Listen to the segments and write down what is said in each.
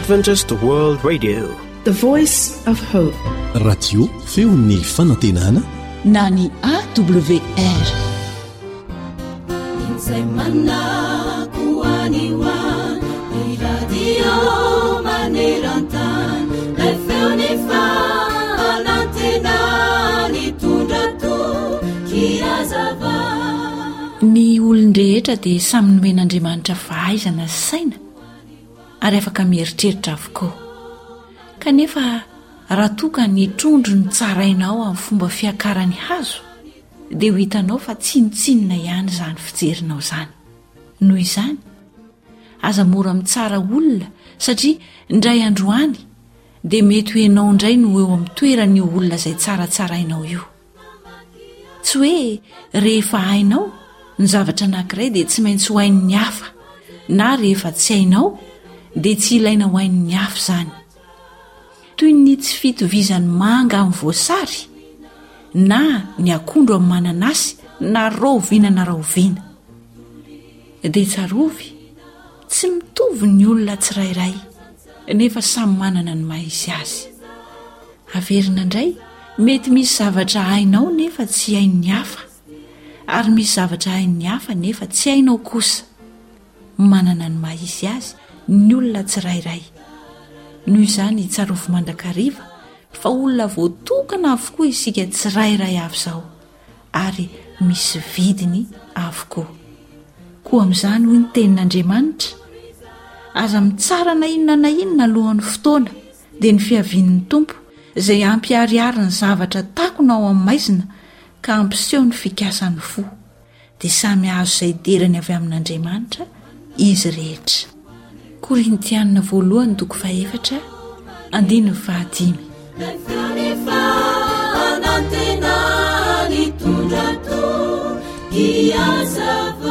Adventist World Radio, the voice of hope. Radio feon'ny fanantenana na ny AWR. Ny olon-drehetra dia samy nomen'Andriamanitra fahaizana sy saina ary afaka mieritreritra avokoa. Kanefa raha toka ny trondro ny tsarainao amin'ny fomba fiakarany hazo dia ho hitanao fa tsinotsinona ihany izany fijerinao izany. Noho izany, aza mora mitsara olona satria indray androany dia mety ho ianao indray no eo amin'ny toeran'io olona izay tsaratsarainao io. Tsy hoe rehefa hainao ny zavatra anankiray dia tsy maintsy ho hain'ny hafa, na rehefa tsy hainao dia tsy ilaina ho hain'ny hafa izany. Toy ny tsy fitovizany manga amin'ny voasary na ny akondro amin'ny mananasy na raoviana na raoviana. Dia tsarovy, tsy mitovy ny olona tsirairay nefa samy manana ny maha izy azy. Averina indray, mety misy zavatra hainao nefa tsy hain'ny hafa, ary misy zavatra hain'ny hafa nefa tsy hainao kosa. Manana ny maha izy azy ny olona tsirairay. Noho izany tsarovy mandrakariva fa olona voatokana avokoa isika tsirairay avy izao, ary misy vidiny avokoa. Koa amin'izany hoy ny tenin'Andriamanitra, aza mitsara na inona alohan'ny fotoana dia ny fiavian'ny Tompo izay ampiariary ny zavatra takonao amin'ny maizina ka ampiseho ny fikasan'ny fo, dia samy azo izay derany avy amin'Andriamanitra izy rehetra. Korintianina 1:5.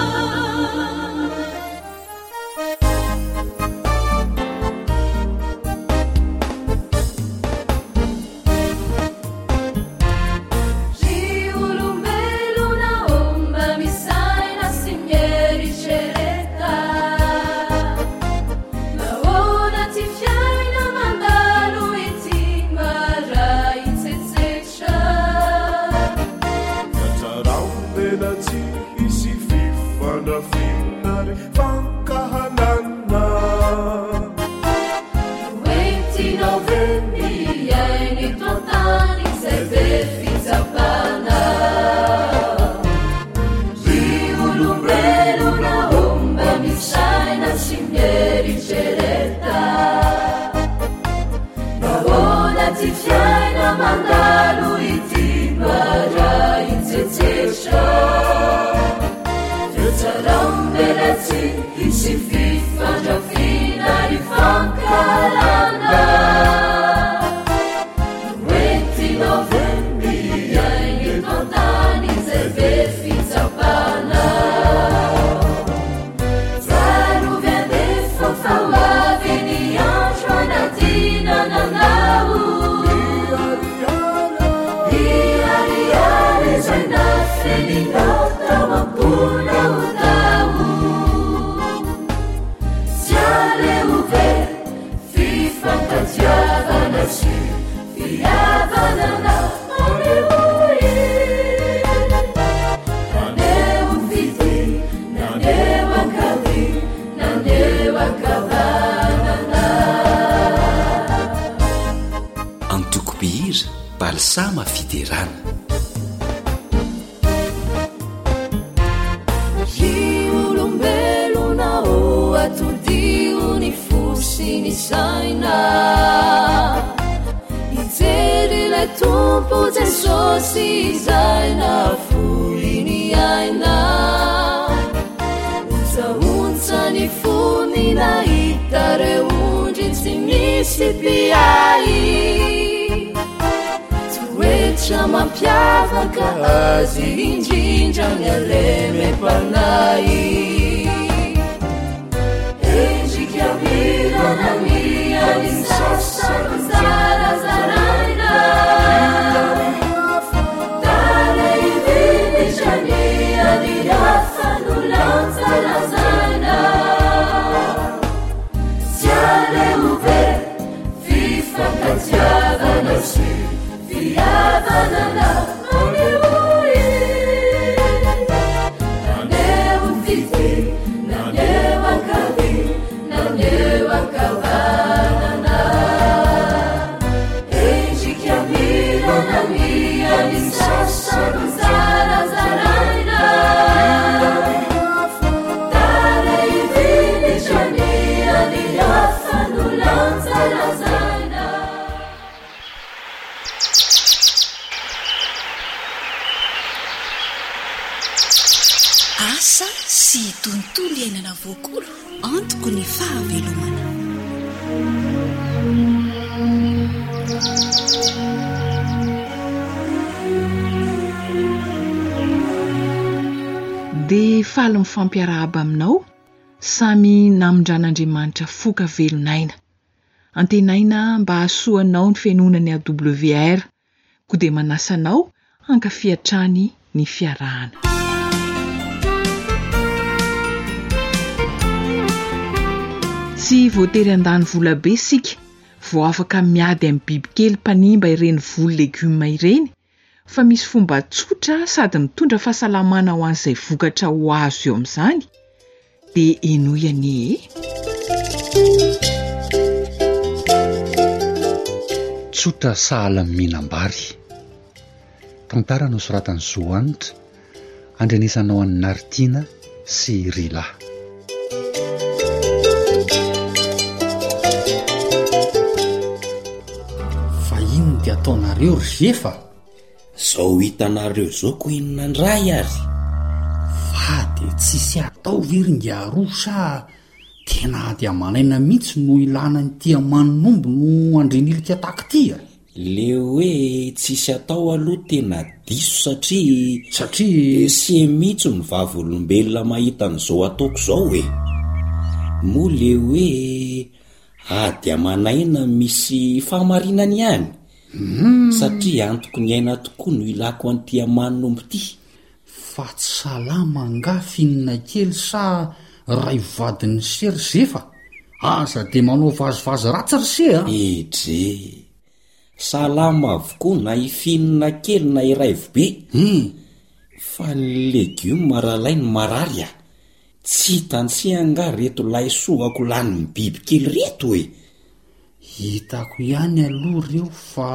Antokobihira balsama fiderana. Saina ijery ilay Tompo Jesosy izay nafoliny aina, ontsaontsa ny fony nahita reo ondry tsy misy mpiay, toetra mampiavaka azy indrindra ny aleme-panay. Siale havanana nandeoi nandeo fity nandeo akavi nandeo akavanana endrikamilana miani sasano zarazaraina taraivinitraniani afanulanzarazaina. Asa sy tontolo iainana voakolo antoko ny fahavelomana. dia faly mifampiarahaba aminao samy namindran'Andriamanitra foka velonaina antenaina mba hasoanao ny fianonany AWR koa dia manasanao hankafiatrany ny fiarahana. Tsy voatery andany vola be sika vao afaka miady amin'ny bibikely mpanimba ireny volo legioma ireny, fa misy fomba tsotra sady mitondra fahasalamana ho an'izay vokatra ho azo eo amin'izany dia enoyany tsotra sahala mihinam-bary. Tantara no soratany Zoanitra andrenisanao an'ny Nartina sy Rila. Fa ino dia ataonareo ry Zefa? Zao hitanareo zao ko inona ndray ary? Fa dia tsisy atao viringa roa sa tena dia manaina mihitsy no ilana n'ity amanombo no andrenilika taktia. Le hoe tsisy atao aloha tena diso satria sy mihitsy ny vavolombelona mahita an'izao ataoko zao e. Moa le hoe ady amanaina misy fahamarinany ihany. Satria antoko ny aina tokoa no ilako an'ity amanombo ity. Fa tsy salama nga finina kely sa ray vadin'ny sery Zefa? Aza dia manao vazivazy ratsy ry se a? Edre salama avokoa na ifinina kely na iraivo be. Fa ny legioma rahalay ny marary a. Tsy tantsihanga reto laisoako laniny biby kely reto e. Hitako ihany aloha reo fa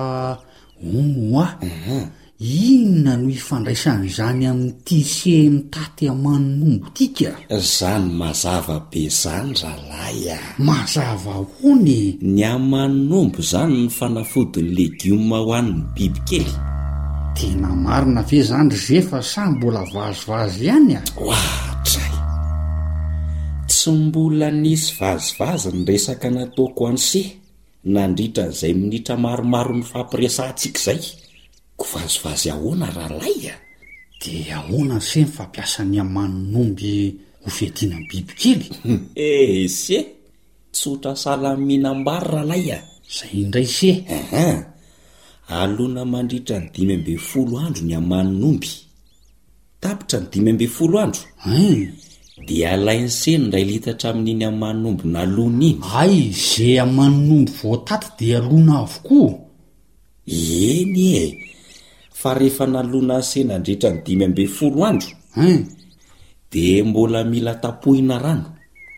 inona no ifandraisan'izany amin'ity se mitaty amanombo tika? Zany mazava be zany ralahy a. Mazava hony. Ny amanombo zany ny fanafodiny legioma ho an'ny biby kely. Tena marina ve zany ry Zefa sa mbola vazivazy ihany a? Ohatray, tsy mbola nisy vazivazy ny resaka nataoko an'se nandritra n'izay minitra maromaro ny fampiresantsika izay. Ko vazivazy ahoana ralahy a? Dia ahoana se ny fampiasany amanomby ho fiadiana bibikely? Se tsotra salamihinam-bary ralahy a. Zay indray se. Alona mandritra ny 5 andro ny amanomby. Tapitra ny 5 andro. Dia alainy se ny 2 litatra amin'iny amanombo nalona iny. Ay, ze amanombo voataty dia alona avokoa. Eny e. Fa rehefa nalona se nandritra ny 5 andro, dia mbola mila tapohina rano.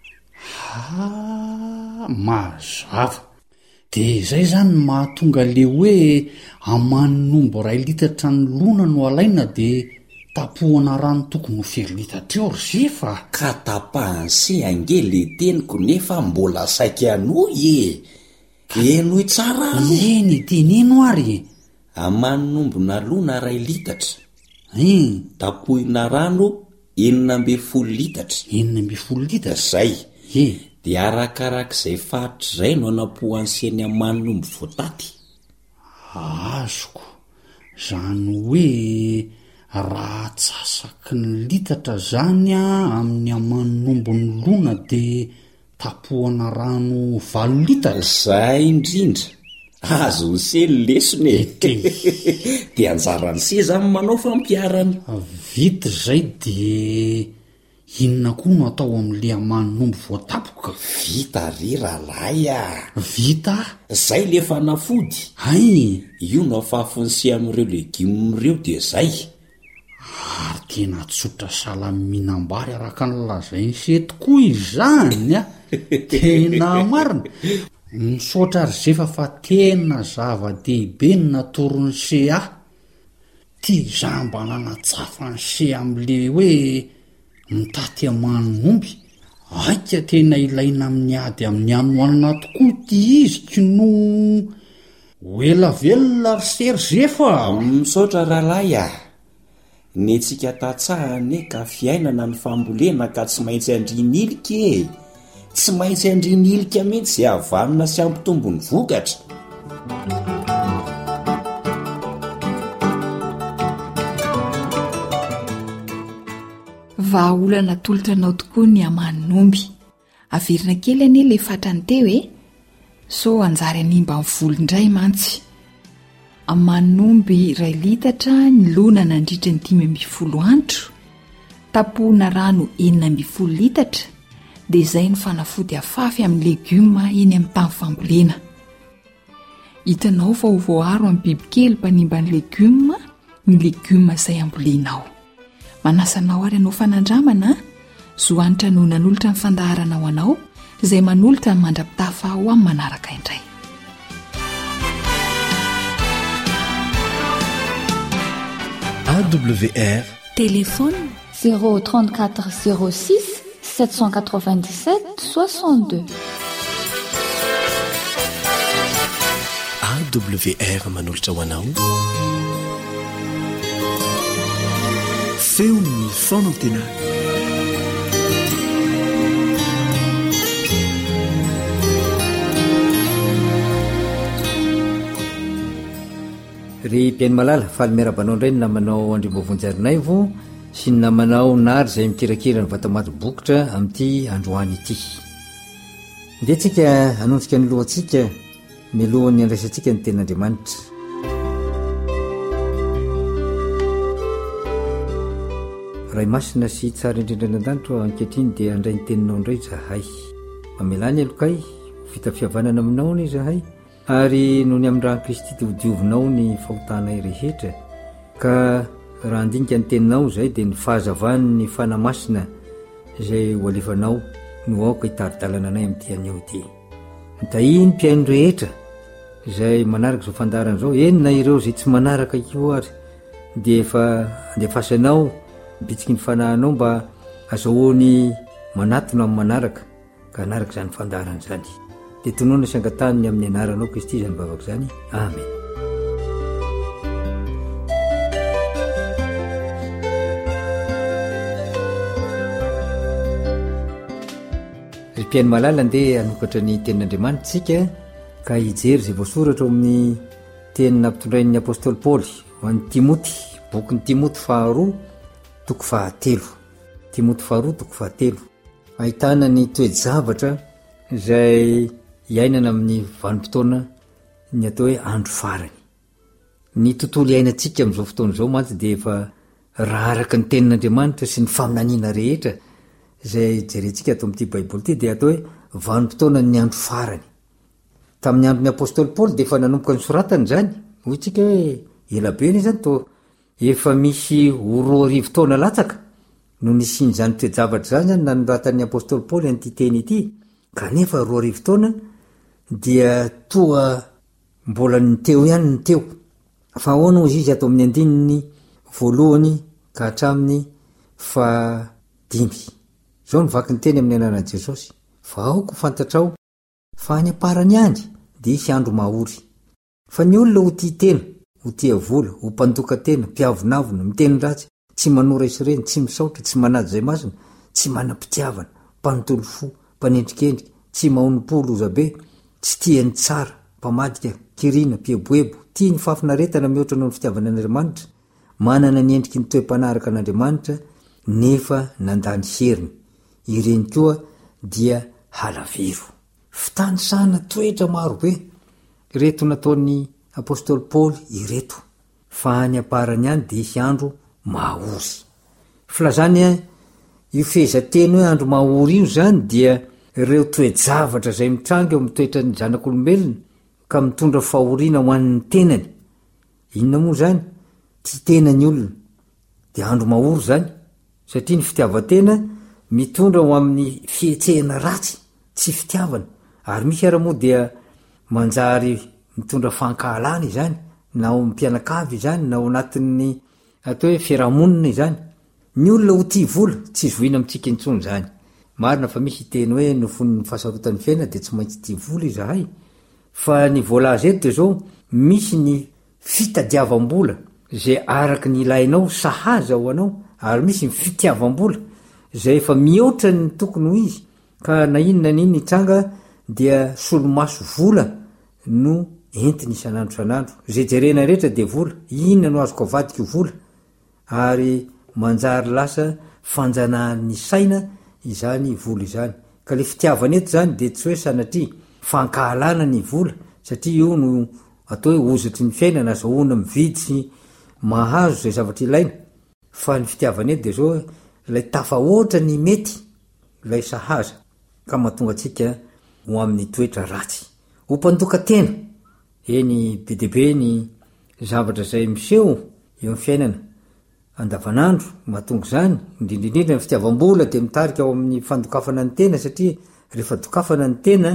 Mazava. Dia izay zany mahatonga le hoe amanombo 2 litatra ny lona no alaina dia tapohana rano tokony ho 5 litatra eo ry Zefa. Ka tapahany se ange le teniko nefa mbola saika anoy e. Enoy tsara alo. Eny teneno ary. Amanombo nalona 2 litatra. Tapohina rano 9.0 litatra. 9.0 litatra. Zay. Dia arakarak'izay fahatra izay no anapohanseny amanombo voataty. Azoko. Zany hoe raha atsasaky ny litatra zany amin'ny amanombo ny lona dia tapohana rano 8 litatra. Zay indrindra. Azo se lesone. Dia anjarany se zany manao fampiarana. Vita zay dia inona koa no atao amin'le amanomby voatapoka? Vita ry rahalahy a. Vita? Zay le fanafody. Ay, io no afafonsy amin'ireo legioma ireo dia zay. Ary tena tsotra salamihinam-bary araka ny lazainy se tokoa izany a. Tena marina. Misaotra ry zefa fa tena zava-dehibe ny natorony se ahy. Tia zah mba nanatsafa ny se amin'le hoe mitaty amanomby. Aika tena ilaina amin'ny ady amin'ny anoanina tokoa ty izy no ela velona ry sery zefa. Misaotra rahalahy a. Ny antsika tatsahane ka fiainana ny fambolena ka tsy maintsy andrinilika e. Tsy maintsy andrinilika mihitsy izay havanina sy ampitombony vokatra. Vahaolana tolotanao tokoa ny amanomby. Averina kely anie le fatrany teo so anjary animba ny volondray mantsy. Amanomby 2 litatra ny lona nandritra ny 5 andro, tapohana rano 9 litatra, dia izay ny fanafody afafy amin'ny legioma eny amin'ny tany fambolena. Hitanao fa ho voaharo amin'ny bibikely mpanimba ny legioma izay ambolenao. Manasanao ary anao fanandramana, zohanitra no nanolotra ny fandaharana ho anao, izay manolotra ny mandrapitafa ho amin'ny manaraka indray. AWR Téléphone 034 06 797 62. AWR manolotra ho anao feon'ny fonantena. Ry mpiainy malala faly miarabanao indray ny namanao andrimbovonjarinay vo sy ny namanao nary izay mikirakira ny vatamaty bokotra amin'ity androany ity. Dia tsika hanontsika ny lohantsika milohan'ny andraisantsika ny ten'Andriamanitra. Ray masina sy tsara indrindra an-danitra ankehitriny dia andray ny teninao indray zahay. Mamelany alokay vita fihavanana aminao ny zahay, ary noho ny amin'ny raha Kristy diovdiovinao ny fahotanay rehetra, ka raha andinika ny teninao izay dia ny fahazavany ny fanamasina izay ho alefanao no aoka hitaridalana anay amin'ity anio ity. Mitahiny mpiaino rehetra izay manaraka izao fandarana izao, enina ireo izay tsy manaraka io ary dia efa andefasanao bitsiky ny fanahinao mba azahoany manatona amin'ny manaraka ka anaraka izany fandarana izany. Dia tonoana sy angataniny amin'ny anaranao Kristy izany vavaka izany. Amen. Ry mpiaino malala ndeha hanokatra ny tenin'Andriamanitra tsika ka hijery izay voasoratra amin'ny teny nampitondrain'ny apôstôly Paoly ho an'ny Timoty, bokin'ny Timoty 2:7. Timoty 2:7. Ahitana ny toe-javatra izay iainana amin'ny vanim-potoana ny atao hoe andro farany. Ny tontolo iainantsika amin'izao fotoana izao mantsy dia efa raha araka ny tenin'Andriamanitra sy ny faminaniana rehetra izay jerentsika atao amin'ity baiboly ity dia atao hoe vanim-potoana ny andro farany. Tamin'ny andron'ny apôstôly Paoly dia efa nanomboka ny soratany izany. Hoy tsika hoe ela be ny zany to efa misy 2 taona latsaka no nisian'izany toe-javatra zany nanoratan'ny apôstôly Paoly an'ity teny ity, kanefa 2 taona dia toa mbola ny teo ihany ny teo. Fa ahoana ozy izy atao amin'ny andininy 1 ka hatramin'ny 5. Zao nivaky ny teny amin'ny anaran'i Jesosy: fa aoko fantatrao fa any aparany andry dia isy andro mahory. Fa ny olona ho tia tena, ho tia vola, ho mpandoka tena, mpiavonavona, miteny ratsy, tsy manora isireny, tsy misaotra, tsy manady izay masina, tsy manam-pitiavana, mpanontolo fo, mpanendrikendrika, tsy mahonom-polo ozabe, tsy tia ny tsara, mpamadika, kirina, pieboebo, tia ny fafinaretana mihoatra noho ny fitiavana an'Andriamanitra, manana ny endriky ny toe-panaraka an'Andriamanitra nefa nandany heriny. Ireny koa dia halaviro. Fitanisana toetra marobe reto nataon'ny apôstôly Paoly ireto, fa any aparany any dia isy andro mahory. Filazany io fehzateny hoe andro mahory io zany dia ireo toe-javatra zay mitranga eo amitoetra ny zanak'olombelona ka mitondra fahoriana ho an'ny tenany. Inona moa zany? Ty tenany olona de andro mahory zany satria ny fitiavatena mitondra ho amin'ny fietsehana ratsy, tsy fitiavana. Ary misy ara-moa dia manjary mitondra fankahalana izany, na ao mpianakavy izany, na ao anatin'ny atao hoe fiarahamonina izany. Ny olona ho tia vola tsy zoina amintsika intsony zany. Marina fa misy teny hoe nofon'ny fahasarotan'ny fiaina de tsy maintsy tia vola izahay. Fa ny voalaza eto de zao misy ny fitadiavam-bola zay araky ny ilainao sahaza ho anao, ary misy ny fitiavam-bola zay efa mihoatra ny tokony ho izy, ka na inona n'iny itranga dia solomaso vola no entiny isan'andro san'andro. Zay jerena rehetra de vola, inona no azoko avadika vola, ary manjary lasa fanjanahan'ny saina izany vola izany. Ka le fitiavana eto zany de tsy hoe sanatria fankahalana ny vola, satria io no atao hoe ozitry ny fiainana, azahoana mividy sy mahazo zay zavatra ilaina. Fa ny fitiavana eto de zao lay tafahoatra ny mety, lay sahaza, ka mahatonga atsika ho amin'ny toetra ratsy. Ho mpandoka tena, eny be debe ny zavatra zay miseho eo amin'ny fiainana andavanandro, mahatonga zany indrindrindrindra ny fitiavam-bola de mitarika ao amin'ny fandokafana ny tena, satria rehefa dokafana ny tena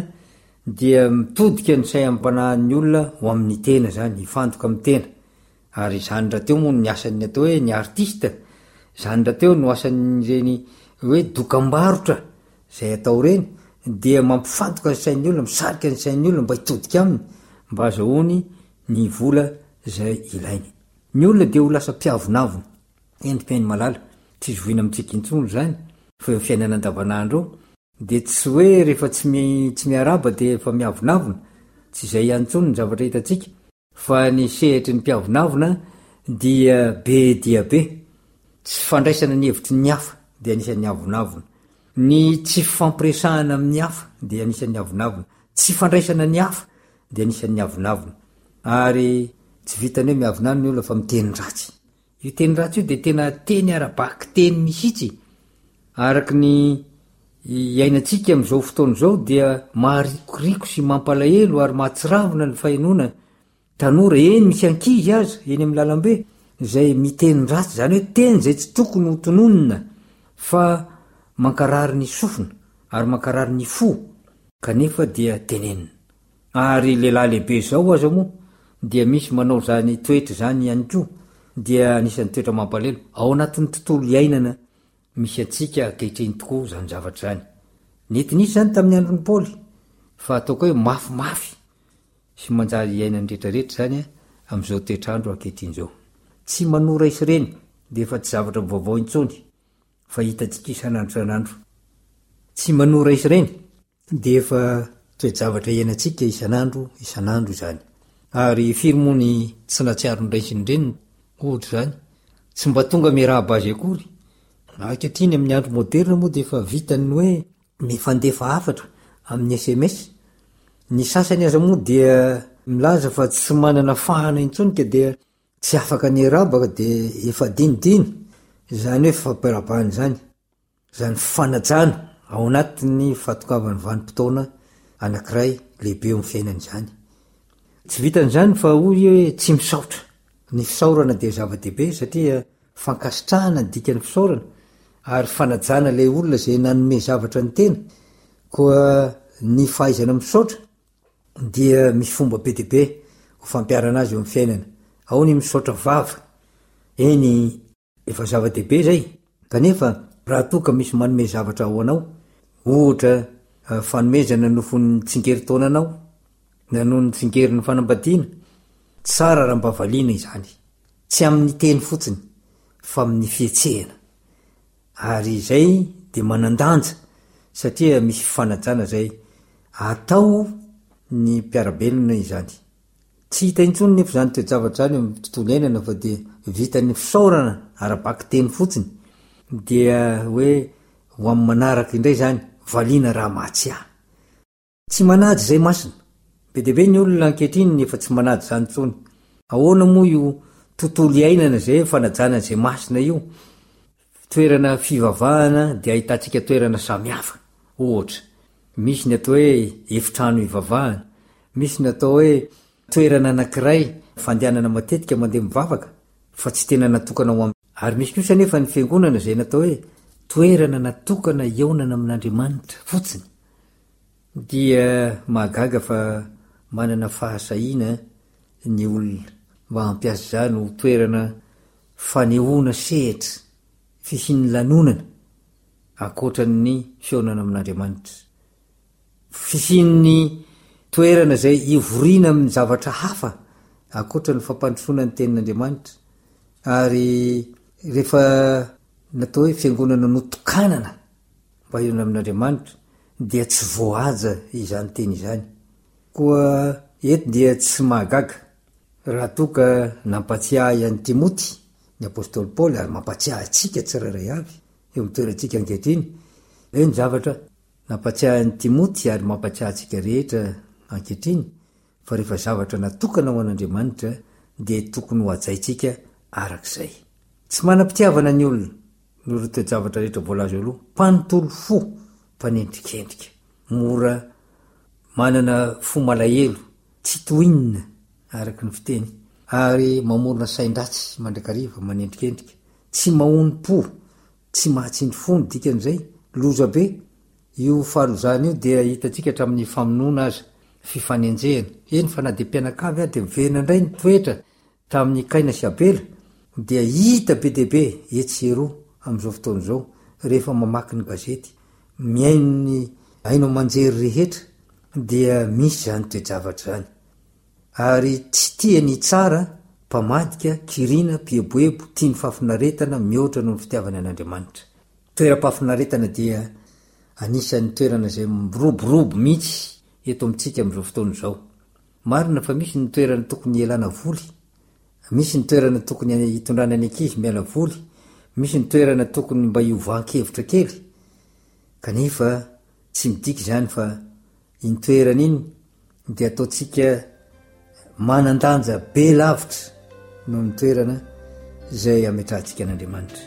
dia mitodika ny saim-panahin'ny olona ho amin'ny tena zany, hifandoka amin'ny tena. Ary zany rahateo moa ny asan'ny atao hoe ny artista, zany rahateo no asan'ireny hoe dokam-barotra zay atao reny, dia mampifantoka ny sain'ny olona, misarika ny sain'ny olona mba hitodika aminy, mba azahoany ny vola zay ilainy. Ny olona de ho lasa mpiavonavona, endripeny malala, tsy zoina amintsika intsony zany, fa eo fiainana andavanandro eo, de tsy hoe rehefa tsy miaraba de efa miavonavona, tsy zay ihany intsony ny zavatra hitatsika, fa ny sehetry ny mpiavonavona dia be, tsy fandraisana ny hevitry ny hafa de anisan'ny avonavona, ny tsy fampiresahana amin'ny hafa de anisan'ny avonavona, tsy fandraisana ny hafa de anisan'ny avonavona. Ary tsy vitany hoe miavonavona ny olona fa miteny ratsy. Io teny ratsy io de tena teny arabaky teny misitsy, araky ny iainantsika am'izao fotoana zao dia maharikoriko sy mampalahelo ary mahatsiravina ny fahenona. Tanora eny misy ankizy aza eny amin'ny lalambe zay miteny ratsy, zany hoe teny zay tsy tokony ho tononona, fa mankarary ny sofina ary mankarary ny fo, kanefa dia tenenina. Ary lehilahy lehibe zao aza moa dia misy manao zany toetra zany ihany koa, dia anisan'ny toetra mampalahelo ao anatin'ny tontolo iainana misy atsika ankehitriny tokoa zany zavatra zany. Netinisy zany tamin'ny andron'ny Paoly, fa ataoko hoe mafimafy sy manjary iainany rehetrarehetra zany am'izao toetrandro ankehitriny zao. Tsy manora isy reny de efa tsy zavatra vaovao intsony, fa hitatsika isan'andro san'andro. Tsy manora isy reny de efa toe-javatra iainantsika isan'andro zany. Ary firy moa ny tsy natsiaron-dray sy ny reniny ohatra zany, tsy mba tonga miarahaba azy akory. Ankehitriny amin'ny andro moderna moa de efa vitany hoe mifandefa hafatra amin'ny SMS. Ny sasany aza moa dia milaza fa tsy manana fahana intsony ka dia tsy afaka ny arabaka de efa dinidiny, zany hoe fampiarabany zany, zany fanajana ao anatin'ny fatokavany vanim-potoana anankiray lehibe eo amin'ny fiainany zany. Tsy vitany zany fa hoy hoe tsy misaotra. Ny fisaorana de zava-dehibe satria fankasitrahana dikany fisaorana, ary fanajana lay olona zay nanome zavatra ny tena, koa ny fahaizana misaotra dia misy fomba be dehibe ho fampiarana azy eo amin'ny fiainana. Ao ny misaotra vava, eny efa zava-dehibe zay, kanefa raha toka misy manome zavatra ho anao, ohatra fanomezana nofon'ny tsingerin-taonanao na noho ny tsingerin'ny fanambadiana, tsara raha mba valiana izany, tsy amin'ny teny fotsiny fa amin'ny fietsehana. Ary izay de manandanja satria misy fanajana zay atao ny mpiarabelona izany. Tsy hita intsony nefa zany toe-javatra zany amin'ny tontolo iainana, fa de vitan'ny fisaorana arabaky teny fotsiny, dia hoe ho amin'ny manaraka indray zany valiana raha mahatsiahy. Tsy manady zay masina, be dehibe ny olona ankehitriny efa tsy manady zany intsony. Ahoana moa io tontolo iainana zay fanajana zay masina io? toerana fivavahana dia ahitantsika toerana samihafa. Ohatra, misy ny atao hoe efitrano ivavahana, misy ny atao hoe toerana anankiray fandehanana matetika mandeha mivavaka fa tsy tena natokana ho ary misy kosa nefa ny fiangonana zay natao hoe toerana natokana eonana amin'Andriamanitra fotsiny. Dia mahagaga fa manana fahasahiana ny olona mba hampiasa zany ho toerana fanehoana sehatra fisian'ny lanonana akoatran'ny fionana amin'Andriamanitra, fisian'ny toerana zay ivoriana amin'ny zavatra hafa akoatran'ny fampandrosoana ny tenin'Andriamanitra. Ary rehefa natao hoe fiangonana notokanana mba iona amin'Andriamanitra dia tsy voahaja izany teny izany. Koa eto dia tsy mahagaga raha toka nampatsiahy an'i Timoty ny apôstôly Paoly ary mampatsiahy atsika tsirairay avy eo mitoerantsika ankehitriny. Eny zavatra nampatsiahy an'i Timoty ary mampatsiahy atsika rehetra ankehitriny fa rehefa zavatra natokana ho an'Andriamanitra dia tokony ho hajaitsika arak'izay. Tsy manam-pitiavana ny olona no toe-javatra rehetra voalazo aloha, mpanontolo fo, mpanendrikendrika, mora manana fo malahelo, tsy toinina araky ny fiteny, ary mamorona sain-dratsy mandrakariva manendrikendrika, tsy mahony-po, tsy mahatsindry fony dikan'izay, loza be. Io fahalozana io dia hitatsika hatramin'ny famonoana aza, fifanenjehana. Eny fa na dia mpianakavy dia miverina indray ny toetra tamin'ny Kaina sy Abela dia hita be deaibe etsero amin'izao fotoana izao rehefa mamaky ny gazety, miaino ny aino manjery rehetra dia misy zany toe-javatra zany. Ary tsy tiany tsara, mpamadika, kirina, pieboebo, tia ny fahafinaretana mihoatra noho ny fitiavana an'Andriamanitra. Toeram-pahafinaretana dia anisan'ny toerana zay miroborobo mihitsy eto amintsika amin'izao fotoana izao. Marina fa misy ny toerana tokony ialana voly, misy ny toerana tokony hitondrana ny ankizy miala voly, misy ny toerana tokony mba hiovan-kevitra kely. Kanefa tsy midiky zany fa iny toerana iny dia ataotsika manandanja be lavitra noho ny toerana zay ametrahantsika an'Andriamanitra.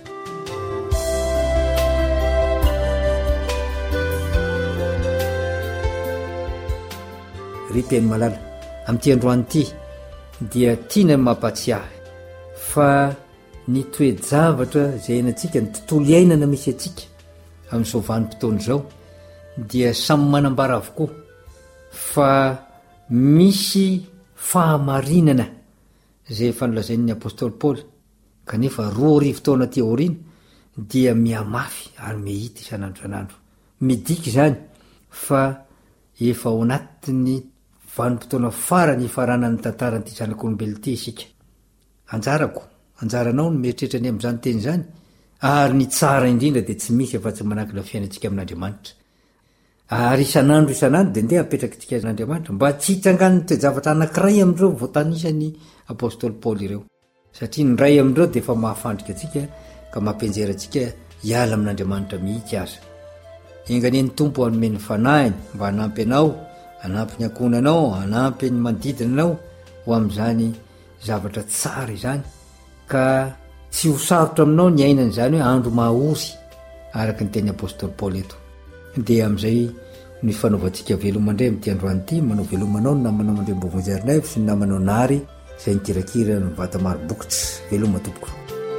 Ry-piaino malala, amin'ity androany ity dia tiana mampatsiahy fa ny toe-javatra zay hainantsika, ny tontolo iainana misy atsika amin'izao vanim-potoana izao dia samy manambara avokoa fa misy fahamarinana zay fanolazain'ny apôstôly Paoly. Kanefa 2 taona ty aoriana dia mihamafy ary mihita isan'andro isan'andro. Midiky zany fa efa ao anatin'ny vanim-potoana farany ifaranany tantaran'ity zanak'olombelona ity isika. Anjaranao no mieritreritra ny amin'izany teny zany, ary ny tsara indrindra dia tsy misy efa tsy manakina fiainantsika amin'Andriamanitra. Ary isan'andro dia ndeha apetraka tsika an'Andriamanitra mba tsy hitrangan'ny toe-javatra anankiray amin'ireo voatanisany apôstôly Paoly ireo. Satria ny ray amin'ireo dia efa mahafandrika atsika ka mampienjera atsika hiala amin'Andriamanitra mihitsy aza. Enganeny tompo hanomeny fanahiny mba hanampy anao, hanampy ny ankonanao, hanampy ny manodidina anao ho amin'izany zavatra tsara izany, ka tsy ho sarotra aminao ny ainan'izany hoe andro mahaory araka ny teny apôstôly Paoly eto. Dia amin'izay ny fanaovantsika velomandray amin'ity androany ity, manao velomanao ny namanao mandray mbovonjerinay sy ny namanao nary izay nikirakira ny vata maro bokitra. Veloma tompoko.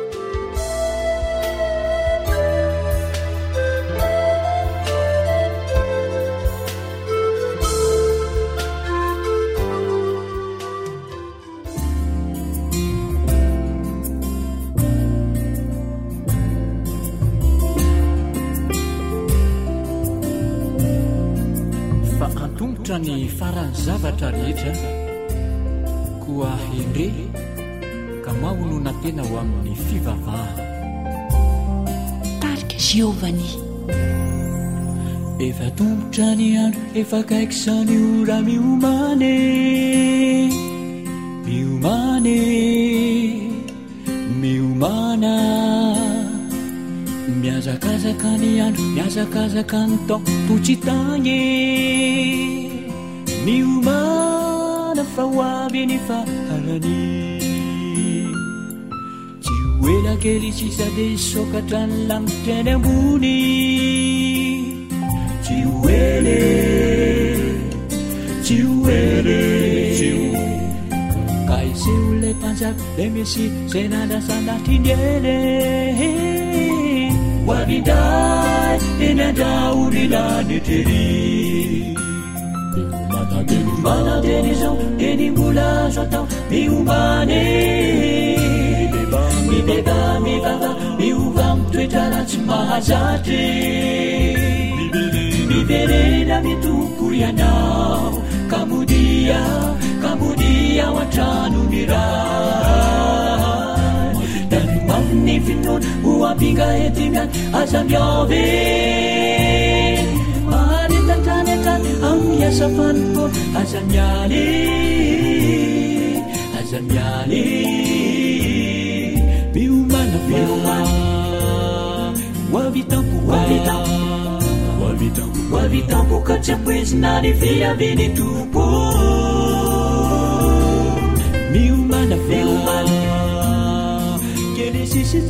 Ny farany zavatra rehetra koa hendre ka mahonona tena ho amin'ny fivavahana. Tarika Jehovany efa tombotra ny andro, efa kaiky izany ora miomane miomana, miazakazaka ny andro, miazakazaka ny taonto tsy tagny, miomana fa ho avy ny fahalany, tsy ho oela kely tsisa de sokatra ny langitrany ambony tsy oele tsy oele ka iseho le mpanjaka le misy zay nandrasanatrindrele hoavinday eny andraolilanytrery manateny zao eny mbola azo atao miombane mibeba mivava miova mitoetra ratsy mahazatre miverena mitompo ianao kamodia ho antrano ny ray dany amin'ny finoana ho ampinga etimiany aza miave maharetantrany atrany amin'ny asa fanompoana aza mialy miomana hoavitampo ka tsy ampoezina ny fiaviny tompo miomana kelisisy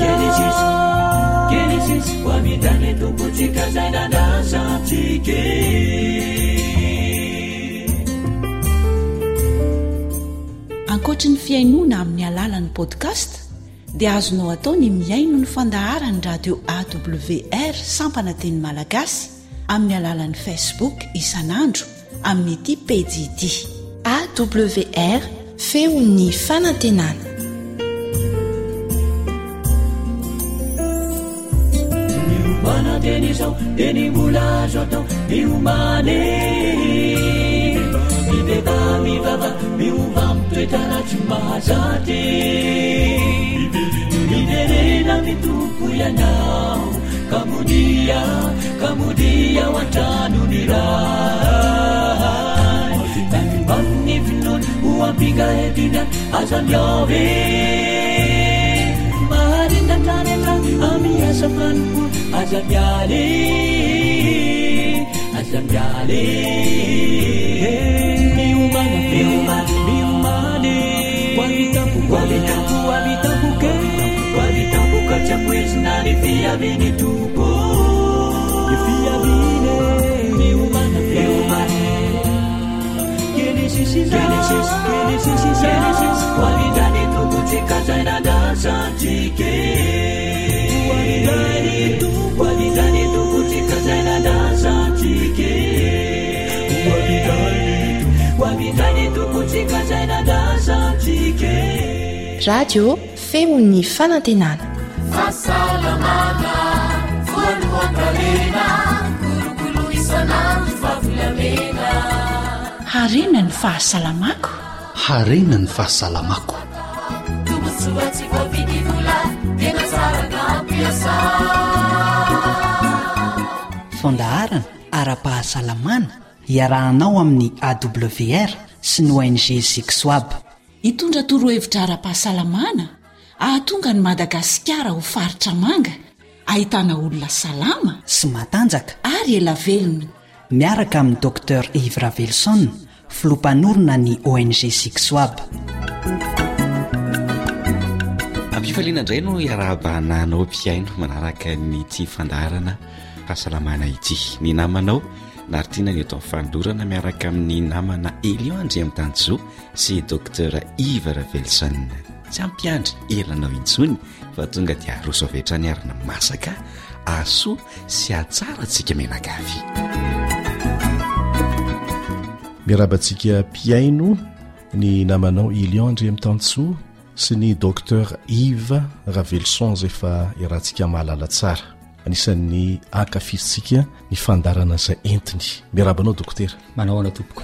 hoavitany tompotsika zay nandrasantsike ankoatry ny fiainoana amin'ny alalan'ny podcast dia azonao atao ny miaino ny fandaharany radio awr sampana teny malagasy amin'ny alalan'ny facebook isanandro amin'ny ity pejy ity awr feon'ny fanantenana manateny izao eny mbola azo atao miomane mibeba mivava miova mitoetra ratsy mahazate miverena mitompo ianao kamodia ho antrano ny ray amin'ny finoana ho ampinga etimiany aza miave maharentantrany atrany amin'ny asa fanompoana aza mialy miomane hoavitampo ka tsy ampoezina ny fiaviny tompo ny fiavine miomana kelisisy hoavitany tompotsika zay nandrasantsike hoavitany tompotsika zay nandrasantsike hoavitany tompotsika zay nandrasantsike radio feon'ny fanantenana fahasalamana voalohankarena kolokolo isanandro favolamena harena ny fahasalamako harena ny fahasalamako tombotsoa tsy voavidy vola tena tsara nampiasa fandaharana ara-pahasalamana iarahanao amin'ny awr sy ny ONG Sixwab hitondra torohevitra ara-pahasalamana ahatonga ny Madagasikara ho faritra manga ahitana olona salama sy matanjaka ary ela velona miaraka amin'ny Dr Yves Ravelson filompanorona ny ONG Sixwab ampifaliana indray no iarahabananao mpiaino manaraka ny ty fandaharana fahasalamana ity ny namanao naritiana ny eto amin'ny fanodorana miaraka amin'ny namana Elion Andry amin'ny Tanjo sy Dr Yves Ravelson tsy ampiandry elanao intsony fa tonga dia roso avetra ny arina masaka aso sy atsara antsika menakavy miarabantsika mpiaino ny namanao Elion Andry amin'ny Tanjo sy ny Dr Yves Ravelson zay fa iarahantsika mahalala tsara anisan'ny ankafizitsika ny fandarana izay entiny miarabanao dokotera manahoana tompoko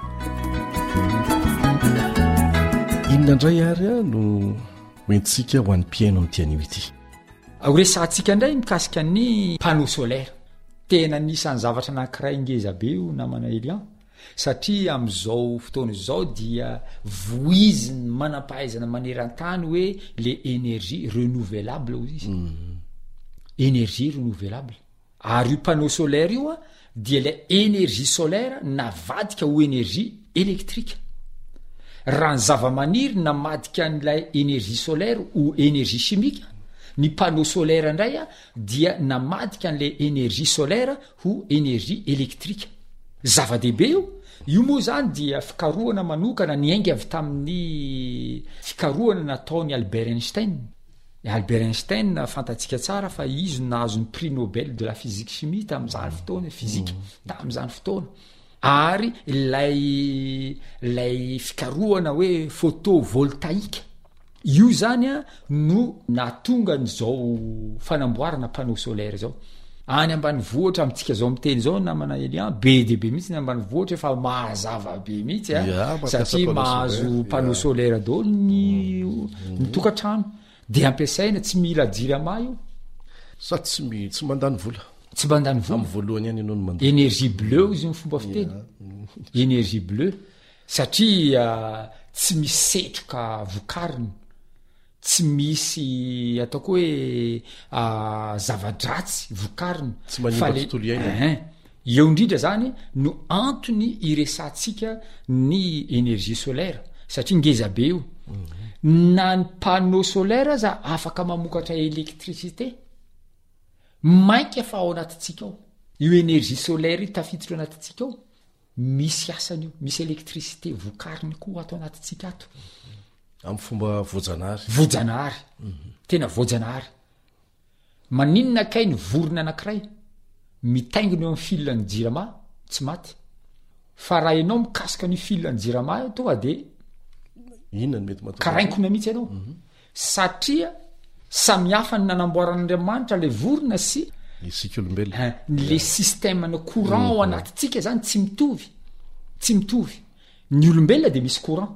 inona indray ary a no hoentsika ho an'ny mpiaino amin'ity ity horesantsika indray mikasika ny panneau solaire tena nisan'ny zavatra anankiray ngeza be io namana Elion satria amin'izao fotoana izao dia voiziny manam-pahaizana maneran-tany hoe le énergie renouvelable hozy izy énergie renouvelable ary io panneau solaire io a dia le énergie solaire navadika ho énergie électrique raha ny zava-maniry namadika n'ilay énergie solaire ho énergie chimique ny panneau solaire indray a dia namadika an'le énergie solaire ho énergie électrika zava-dehibe io moa zany dia fikarohana manokana ny aingy avy tamin'ny fikarohana nataony Albert Einstein fantatsika tsara fa izy nahazo ny prix Nobel de la physique chimie tam'izany fotoana fizika tam'izany fotoana ary lay fikarohana hoe photovoltaïque io zany a no natonga n'izao fanamboarana panneau solaire zao any ambany vohatra amitsika zao miteny zao namana Elian be de be mihitsy ny ambany vohatra efa mahazava be mihitsy satria mahazo panneau solaire daholo ny tokatrano de ampiasaina tsy mila jirama io sady tsy mandany vola voalohany ihany ianao no mandany énergie bleu izy ny fomba fiteny énergie bleu satria tsy misy setroka vokariny tsy misy ataoko hoe zava-dratsy vokariny eo indrindra zany no antony iresantsika ny énergie solaire satria ngeza be io na ny panneau solaire za afaka mamokatra électricité mainka fa ao anatitsika ao io énergie solaire io tafiditra ao anatitsika ao misy asany io misy électricité vokariny koa ato anatitsika ato amin'ny fomba vojanahary tena vojanahary maninona kainy vorona anankiray mitaingina eo amin'ny filany jirama tsy maty fa raha ianao mikasika ny filany jirama tonga de inona mety karainkona mihitsy ianao satria samihafa ny nanamboaran'Andriamanitra le vorona sy le système na courant ao anatitsika zany tsy mitovy ny olombelona de misy courant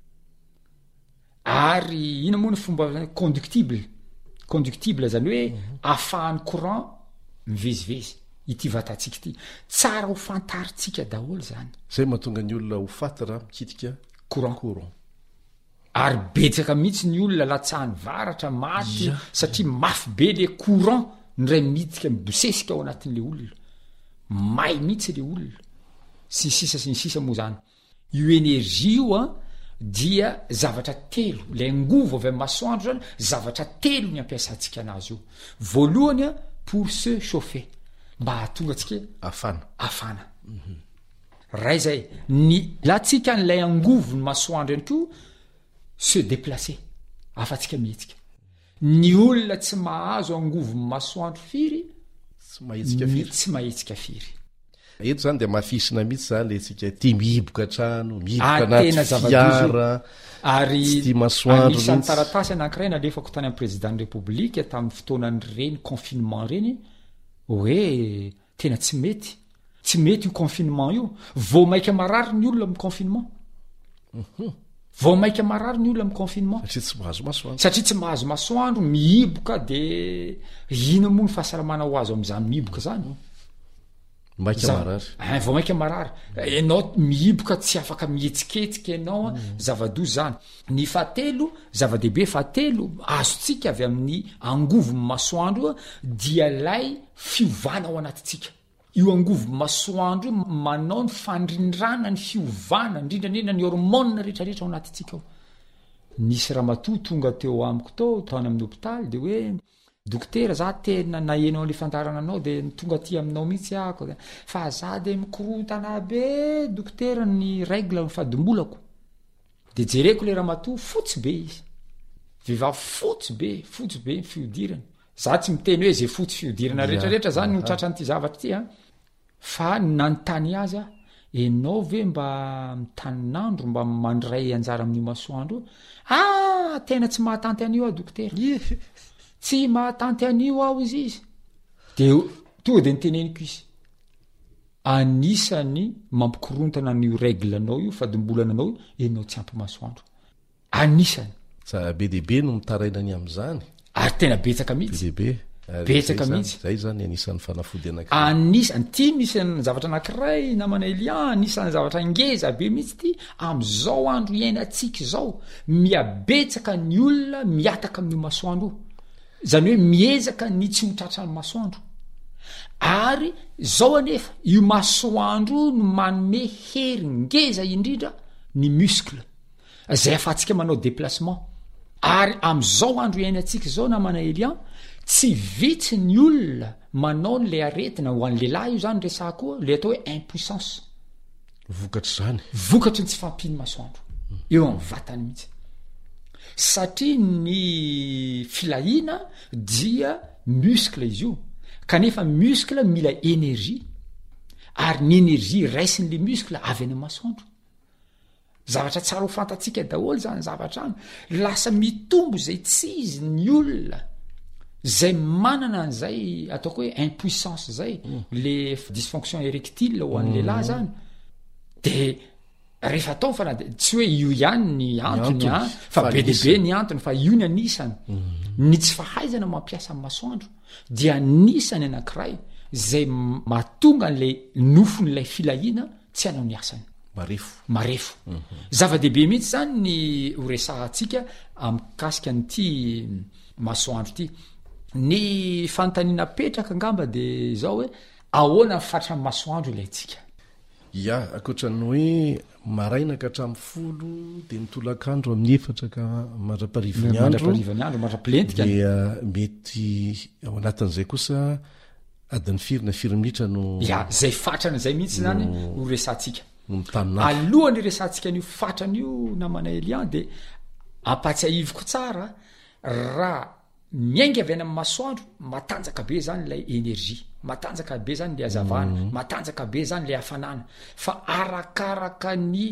ary ina moa ny fomba conductible zany hoe afahan'ny courant mivezivezy ity vatatsika ity tsara ho fantaritsika daholo zany zay mahatonga ny olona ho fatara mikitika courant ary betsaka mihitsy ny olona latsahany varatra maty satria mafy be le courant nyray midika mibosesika ao anatin'le olona may mihitsy le olona sy ny sisa moa zany io énergie io dia zavatra telo le ngovo avy amin'ny masoandro zany zavatra telo ny ampiasantsika anazy io voalohany pour se chauffer mba hahatonga atsika afana ray zay ny latsika n'lay angovo ny masoandro ihany koa se déplacer afatsika mihetsika ny olona tsy mahazo angovo ny masoandro firy tsy mahetsika firy eto zany de mafisina mihitsy zany le tsika ty mihiboka trano mihiboka anaty fiara ary ty masoandro anisan'ny taratasy anankiray nalefako tany amin'ny président république tamin'ny fotoanany reny confinement reny hoe tena tsy mety io confinement io vao maika marary ny olona amin'ny confinement satria tsy mahazo masoandro mihiboka de ino moa ny fahasalamana ho azo am'izany mihiboka zany vao maika marary ianao mihiboka tsy afaka mihetsiketsika ianao zava-dozy zany ny fahatelo zava-dehibe fahatelo azotsika avy amin'ny angovo masoandro dia lay fiovana ao anatitsika io angovo masoandro manao ny fandrindrana ny fiovana indrindrandrindra ny hormone rehetrarehetra ao anatitsika ao nisy ramatoa tonga teo amiko tao any amin'ny hôpitaly de hoe dokotera za tena nahenao le fandarana anao de tonga ty aminao mihitsy ako fa za de mikorotana be dokotera ny règle ny fadimbolako de jereko le ramatoa fotsy be izy vehivavy fotsy be ny fiodirana za tsy miteny hoe zay fotsy fiodirana rehetrarehetra zany no tratran'ity zavatra ty fa nanontany azy enao ve mba mitaninandro mba mandray anjara amin'io masoandro tena tsy mahatanty an'io dokotera tsy mahatanty an'io aho izy de tonga de niteneniko izy anisany mampikorontana n'io règle anao io fadimbolana anao enao tsy ampy masoandro anisany be dehibe no mitarainany am'zany ary tena betsaka mihitsy zay zany anisan'ny fanafody anisany ty misy zavatra anankiray namana Elian anisan'ny zavatra ngeza be mihitsy ty am'izao andro iainatsika zao miabetsaka ny olona miataka amin'io masoandro zany hoe miezaka ny tsy hotratra ny masoandro ary zao anefa io masoandro no manome hery ngeza indrindra ny muscle zay afatsika manao déplacement ary am'izao andro iainantsika zao namana Elian tsy vitsy ny olona manao le aretina ho an'ny lehilahy io zany resako le atao hoe impuissance vokatry zany vokatry ny tsy fampiny masoandro eo amin'ny vatany mihitsy satria ny filahina dia muscle izy io kanefa muscle mila énergie ary ny énergie raisin'le muscle avy any masoandro zavatra tsara ho fantatsika daholo zany zavatra any lasa mitombo zay tsy izy ny olona zay manana an'izay ataoko hoe impuissance zay le dysfonction érectile ho an'ny lehilahy zany de rehefa atao fanade tsy hoe io ihany ny antony a fa be debe ny antony fa io ny anisany ny tsy fahaizana mampiasa masoandro dia anisany anankiray zay mahatonga an'le nofon'ilay filahina tsy hanao ny asany marefo zava-dehibe mihitsy zany ny horesahantsika amikasika n'ity masoandro ity ny fanontaniana petraka angamba de zao hoe ahoana fatra masoandro ilayntsika ia akoatran'ny hoe maraina ka hatramin'ny folo de nitolakandro amin'ny efatra ka mandraparivony andro mandrapilentika dia mety ao anatin'izay kosa adiny firy na 4 minitra no zay fatrana zay mihitsy zany ho resantsika alohan'ny resantsika n'io fatran'io namana Elian de ampatsiahivoko tsara raha miainga avy any amin'ny masoandro matanjaka be zany lay énergie matanjaka be zany le hazavana matanjaka be zany le hafanana fa arakaraka ny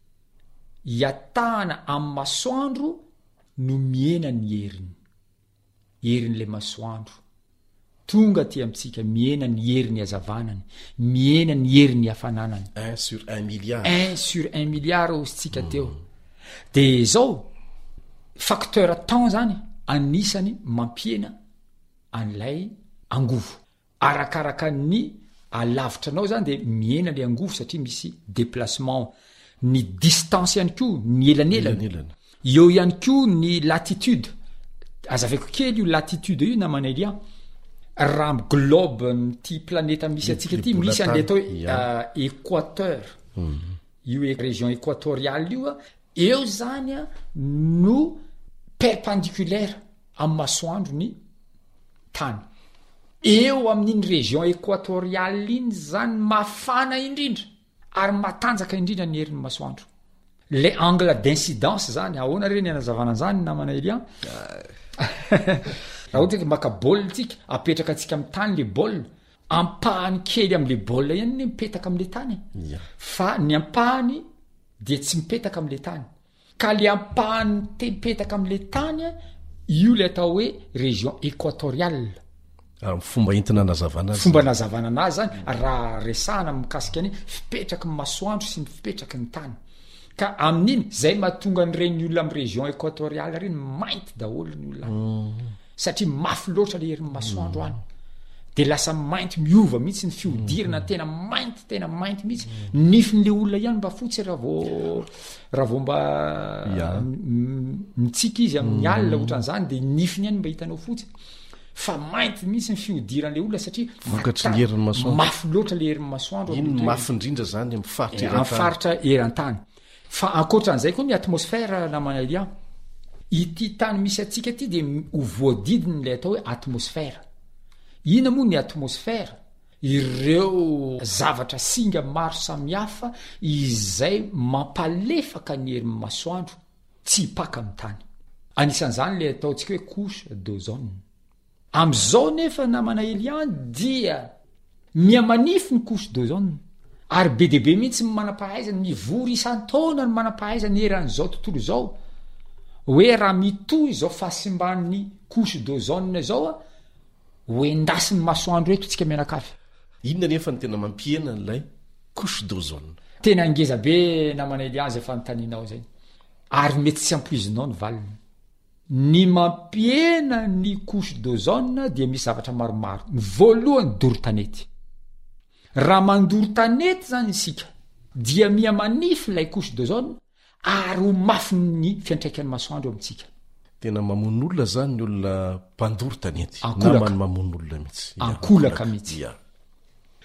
iatahana amin'ny masoandro no miena ny herin'le masoandro tonga ty amitsika miena ny herin'ny hazavanany miena ny herin'ny hafananany 1 sur 1 milliard 1 sur 1 milliard ositsika teo de zao facteur temps zany anisany mampiena an'lay angovo arakaraka ny alavitranao zany de miena le angovo satria misy déplacement ny distance ihany ko ny elanelany eo ihany ko ny latitude azaveko kely io latitude io namana Elian raha globe ty planeta misy atsika ty misy an'le atao hoe équateur io région équatoriale io eo zany no perpendiculaire amin'ny masoandro ny tany eo amin'iny région équatoriale iny zany mafana indrindra ary matanjaka indrindra ny herin'ny masoandro le angle d'incidence zany ahoana reny anazavana zany namana Elian raha ohatra maka baolina tsika apetraka atsika amin'ny tany le baolina ampahany kely am'le baolina ihany ny mipetaka am'le tany fa ny ampahany de tsy mipetaka am'le tany ka le ampahany mipetaka am'le tany io le atao hoe région équatoriale fomba entina nazavana fomba nazavana anazy zany raha resahana mikasika ny fipetraka ny masoandro sy ny fipetraka ny tany ka amin'iny zay mahatonga ny reny olona amin'ny région équatoriale reny mainty daholo ny olona satria mafy loatra le herin'ny masoandro any de lasa mainty miova mihitsy ny fiodirana tena mainty mihitsy nifin'le olona ihany mba fotsy raha vao mba mitsika izy amin'ny alina ohatran'izany de nifiny ihany mba hitanao fotsy fa mainty mihitsy ny fiodiran'le olona satria vokatry ny herin'ny masoandro mafy loatra le herin'ny masoandro iny mafy indrindra zany amin'ny faritra eran-tany fa ankoatran'izay koa ny atmosfera namana Elian ity tany misy atsika ty de ho voadidiny le atao hoe atmosfera ina moa ny atmosfera ireo zavatra singa maro samihafa izay mampalefaka ny herin'ny masoandro tsy hipaka amin'ny tany anisan'izany le ataontsika hoe couche d'ozone am'izao nefa namana Elian dia miamanify ny couche d'ozone ary be dehibe mihitsy ny manam-pahaizany mivory isan-taona ny manam-pahaizany eran'izao tontolo zao hoe raha mitoy zao fahasimban'ny couche d'ozone zao ho endasin'ny masoandro eto tsika mianakafy inona nefa ny tena mampiena n'lay couche d'ozone tena angeza be namana Elian zay fanontanianao zay ary mety tsy ampoizinao ny valiny ny mampiena ny couche d'ozone dia misy zavatra maromaro ny voalohany doro-tanety raha mandoro tanety zany isika dia miamanify lay couche d'ozone ary ho mafy ny fiantraikan'ny masoandro amintsika tena mamono olona zany ny olona mpandoro tanety namany mamono olona mihitsy ankolaka mihitsy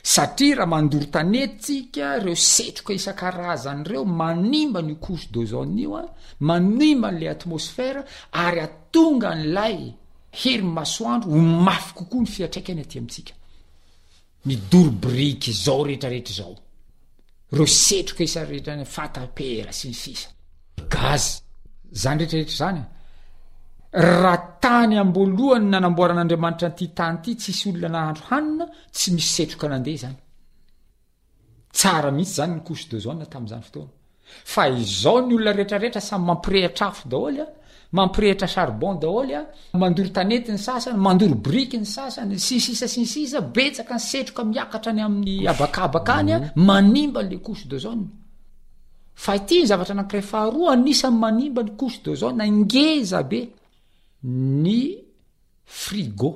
satria raha mandoro tanetsika reo setroka isan-karazany reo manimba ny couche d'ozone io a manimba n'le atmosfera ary atonga n'lay hery masoandro ho mafy kokoa ny fiatraikany aty amitsika midorobriky zao rehetrarehetra zao reo setroka isarehetra fatapera sy ny sisa gaz zany rehetrarehetra zany raha tany amboalohany nanamboaran'andriamanitra nyty tany ty tsisy olona nahandro hanina tsy misy setroka nandeha zany tsara mihitsy zany ny couche d'ozone tam'izany fotoana fa izao ny olona rehetrarehetra samy mampirehitra afo daholy a mampirehitra charbon daholy a mandoro tanety ny sasany mandoro briky ny sasany sisisa betsaka ny setroka miakatra any amin'ny abakabakany a manimba le couche d'ozone fa ity ny zavatra anankiray faharoa anisany manimba ny couche d'ozone angeza be ny frigo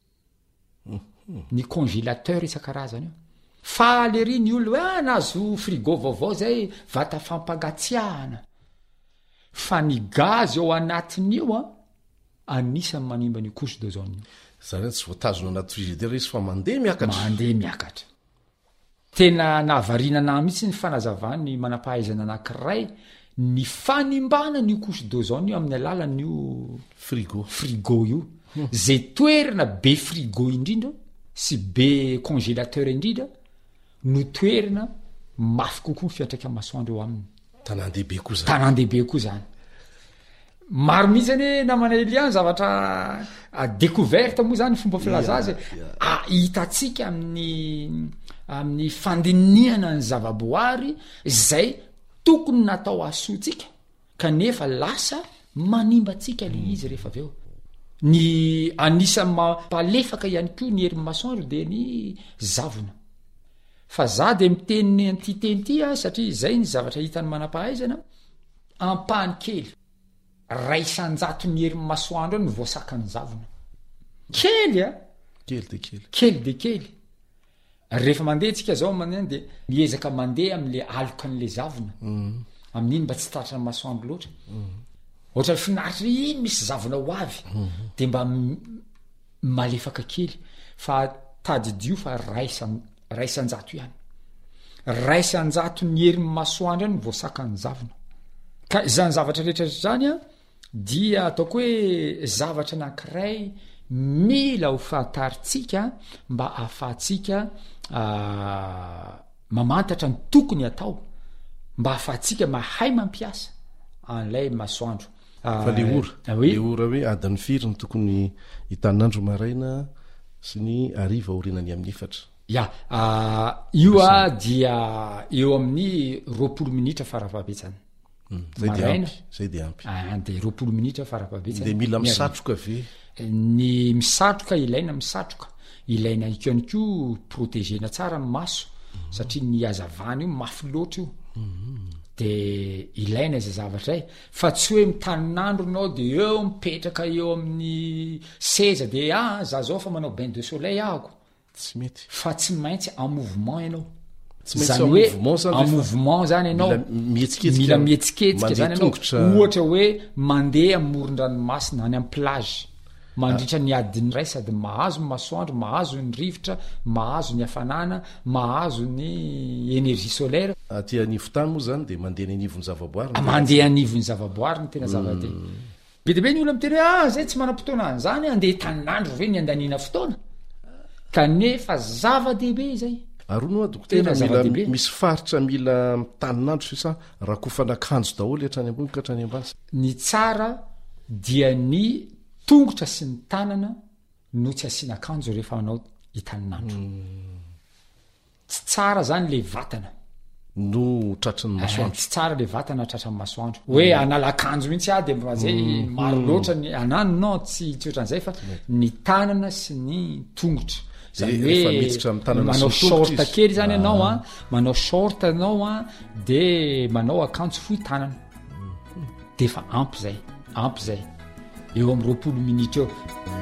ny congélateur isan-karazany io fa lery ny olo hoe nazo frigo vaovao zay vata fampangatsiahana fa ny gaz eo anatin'io a anisany manimba ny couche d'ozone zany tsy voatazona anaty frigidaire izy fa mandeha miakatra tena nahavarinana mihitsy ny fanazavany manampahaizana anankiray ny fanimbana ny couche d'ozone io amin'ny alalan'io frigo io zay toerana be frigo indrindra sy be congélateur indrindra no toerana mafy kokoa fiatraika masoandro eo aminy tanandehibe koa zany maro mihitsy any namana Elian zavatra découverte moa zany fomba filaza azy hitatsika amin'ny fandiniana ny zavaboary zay tokony natao asotsika kanefa lasa manimbatsika le izy rehefa aveo ny anisany mampalefaka ihany koa ny herin'ny masoandro de ny zavona fa za de miteny antiteny ty a satria zay ny zavatra hitany manampahaizana ampahany kely ray isan-jato ny herin'ny masoandro ny voasakany zavona kely a kely de kely rehefa mandeha tsika zao mandeha de miezaka mandeha am'le aloka n'le zavona amin'iny mba tsy tatra ny masoandro loatra ohatra ny finaritra iny misy zavona ho avy de mba malefaka kely fa tadidio fa ray isan-jato ihany ray isan-jato ny herin'ny masoandro any voasakany zavona ka zany zavatra rehetrarehetra zany a dia ataoko hoe zavatra anankiray mila ho fahataritsika mba ahafahatsika mamantatra ny tokony atao mba ahafahatsika mahay mampiasa an'lay masoandro fa le ora hoe adiny firy ny tokony hitan'andro maraina sy ny ariva orinany amin'ny efatra io a dia eo amin'ny 20 minitra farafahabetsany zay de ampy de 20 minitra farafahabetsany de mila misatroka ve ny misatroka ilaina ihany ko protégena tsara ny maso satria ny azavany io mafy loatra io de ilaina izay zavatra fa tsy hoe mitanin'andro anao de eo mipetraka eo amin'ny seza de za zao fa manao bain de soleil ahako tsy mety fa tsy maintsy en mouvement ianao zany hoe en mouvement zany ianao mila mihetsiketsika zany ianao ohatra hoe mandeha amoron-dranomasina any amin'ny plage mandritra ny adiny ray sady mahazo ny masoandro mahazo ny rivotra mahazo ny hafanana mahazo ny énergie solaire aty anivo tany moa zany de mandeha ny anivony zavaboary mandeha anivony zavaboary ny tena zavate be de be ny olona miteny zay tsy manam-potoana an'izany andeha tanin'andro ve ny andanina fotoana kanefa zava-dehibe zay aronoa dokotera misy faritra mila mitanin'andro sisa raha kofan'akanjo daholo hatrany ambony ka hatrany ambany ny tsara dia ny tongotra sy ny tanana no tsy asiana akanjo rehefa anao hitanin'andro tsy tsara zany le vatana no tratrany masoandro tsy tsara le vatana tratrany masoandro hoe anala akanjo mihitsy de zay maro loatra ny anano no tsy ohatran'izay fa ny tanana sy ny tongotra zany hoe manao short kely zany ianao manao short anao de manao akanjo fohy tanana de fa ampy zay eo amin'ny 20 minitra eo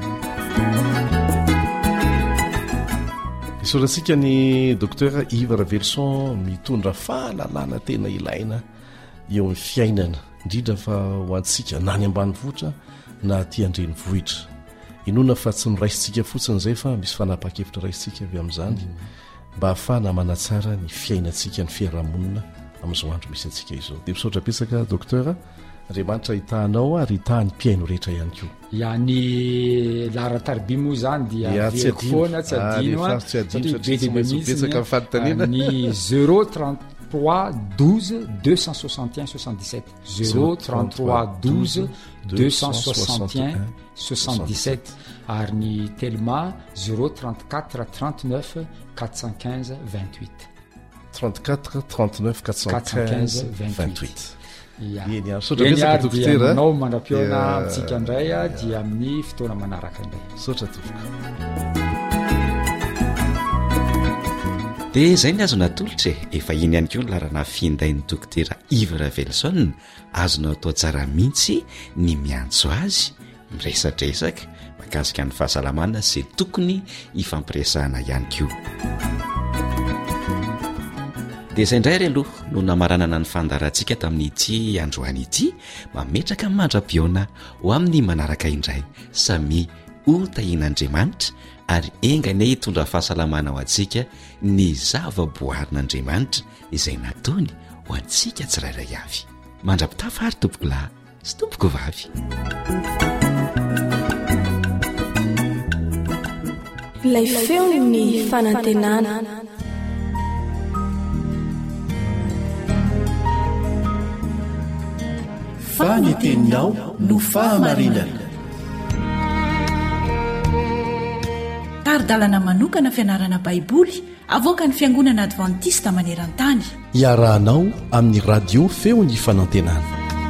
isoratsika ny docteur Yves Ravelson mitondra fahalalana tena ilaina eo amin'ny fiainana indrindra fa ho antsika na ny ambanivohitra na aty andrenivohitra inona fa tsy miraisitsika fotsiny zay fa misy fanapa-kevitra raisitsika avy amin'izany mba hahafana manatsara ny fiainantsika ny fiarahamonina amin'izao andro misy antsika izao. Dia misaotra betsaka docteur, andriamanitra hitanao ary hitahany mpiaino rehetra ihany koa. Iany laratariby moa zany dia veko foana tsy adino a satria be dia be mihitsy ny 033 12 261 77 033 12 261 77 ary ny telma 034 39 415 28 34 39 415 28. Enao mandra-piona amintsika indray a dia amin'ny fotoana manaraka indray. Sotra tofoka. Dia izay ny azona atolotra efa iny ihany koa ny larana findain'ny dokotera Yves Ravelson, azonao atao tsara mihitsy ny miantso azy miresadresaka mahakasika ny fahasalamana sy tokony hifampiresahana ihany koa. Dia izay indray ry aloha no namaranana ny fandarantsika tamin'ity androany ity, mametraka mandra-piona ho amin'ny manaraka indray samy hotahian'Andriamanitra ary engany hitondra fahasalamana ho antsika ny zava-boarin'Andriamanitra izay nataony ho antsika tsirairay avy. Mandra-pitafa ary tompoko lahy sy tompoko vavy. Ilay feo ny fanantenana. Faneteninao no fahamarinana. Taridalana manokana fianarana baiboly avoaka ny fiangonana advantista maneran-tany. Iarahanao amin'ny radio feo ny fanantenana.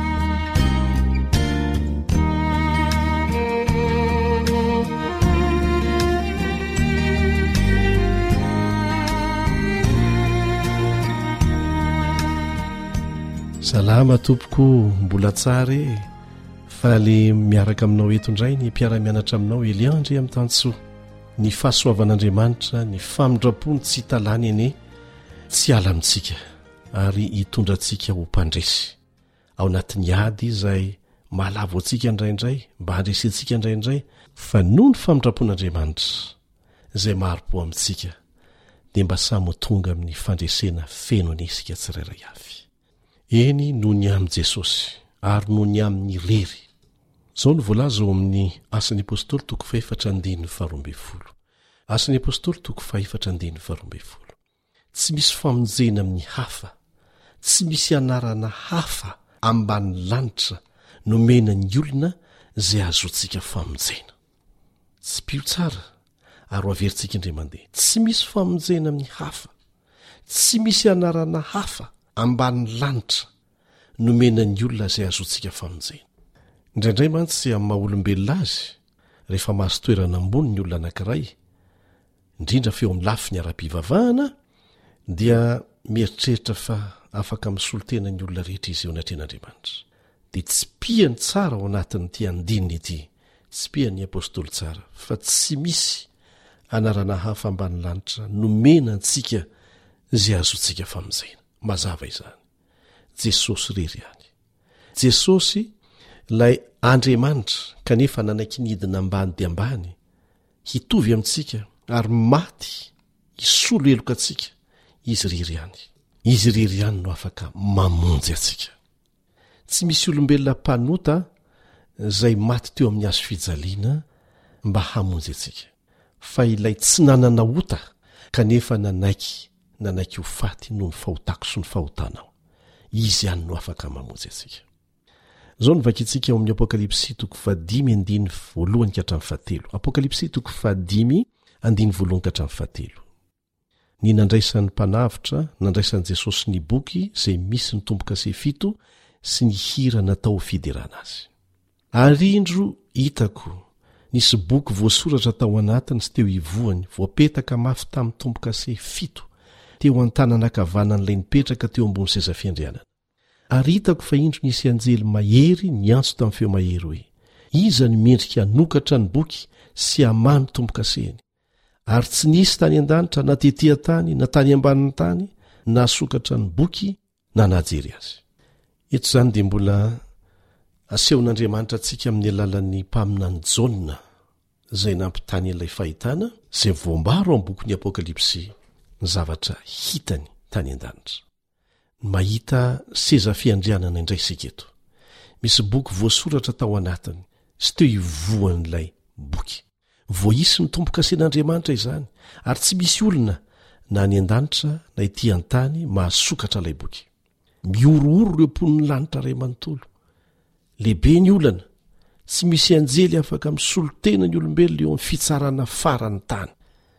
Salama tompoko, mbola tsara fa le miaraka aminao eto indray ny mpiara-mianatra aminao Eliandry amin'ny tantsoa. Ny fahasoavan'Andriamanitra, ny famindrapony tsy hitalany ene tsy ala amintsika ary hitondra antsika ho mpandresy ao anatin'ny ady izay malavo antsika indraindray mba handresentsika indraindray, fa noho ny famindrapon'Andriamanitra izay maharopo amintsika dia mba samy tonga amin'ny fandresena feno anesika tsirairay avy. Eny noho ny amin'ny Jesosy ary noho ny amin'ny rery. Zao ny voalaza ao amin'ny Asan'ny Apôstôly toko 4:12. Asan'ny Apôstôly toko 4:12. Tsy misy famonjena amin'ny hafa, tsy misy anarana hafa ambany lanitra nomena ny olona izay azotsika famonjena. Tsy pio tsara ary ho averintsika indray mandeha. Tsy misy famonjena amin'ny hafa, tsy misy anarana hafa ambany lanitra nomena ny olona izay azotsika famonjena. Indraindray mantsy amin'ny maha-olombelona azy rehefa mahazo toerana ambony ny olona anankiray, indrindra feo amin'ny lafiny ara-pivavahana, dia mieritreritra fa afaka misolo tena ny olona rehetra izy eo anatren'Andriamanitra. Dia tsy pihany tsara ao anatin'ity andininy ity, tsy pihany apôstôly tsara, fa tsy misy anarana hafa ambany lanitra nomena antsika izay azotsika famonjena. Mazava izany. Jesosy rery ihany. Jesosy ilay Andriamanitra kanefa nanaiky nidina ambany dia ambany hitovy amintsika ary maty hisolo eloka antsika. Izy rery ihany. Izy rery ihany no afaka mamonjy antsika. Tsy misy olombelona mpanota izay maty teo amin'ny hazo fijaliana mba hamonjy antsika. Fa ilay tsy nanana ota kanefa nanaiky ho faty noho ny fahotako sy ny fahotanao. Izy ihany no afaka mamonjy antsika. Zao ny vakintsika ao amin'ny Apokalipsy toko 10:1-7. Apokalipsy toko 10:1-7. Ny nandraisan'ny mpanavitra, nandraisan'i Jesosy ny boky izay misy ny tombo-kase 7 sy ny hira natao fiderana azy. Arindro hitako nisy boky voasoratra tao anatiny sy teo ivoany, voapetaka mafy tamin'ny tombo-kase 7 teo an-tananakavanan'ilay nipetraka teo ambony seza fiandrianana. Ary hitako fa indro nisy anjely mahery niantso tamin'ny feo mahery hoe, iza ny mendrika hanokatra ny boky sy hamano tombo-kaseny? Ary tsy nisy tany an-danitra na tetỳ tany na tany ambanin'ny tany na sokatra ny boky na najery azy. Eto izany dia mbola asehon'Andriamanitra antsika amin'ny alalan'ny mpaminany Jaona izay nampitany an'ilay fahitana izay voambaro amin'ny bokin'ny Apokalipsy ny zavatra hitany tany an-danitra. Mahita seza fiandrianana indray isika eto. Misy boky voasoratra tao anatiny sy teo ivoan'ilay boky. Voaisy ny tompo-kasen'Andriamanitra izany ary tsy misy olona na any an-danitra na ety an-tany mahasokatra ilay boky. Miorooro ireo poniny lanitra ray manontolo. Lehibe ny olana, tsy misy anjely afaka misolo tena ny olombelona eo amin'ny fitsarana farany tany.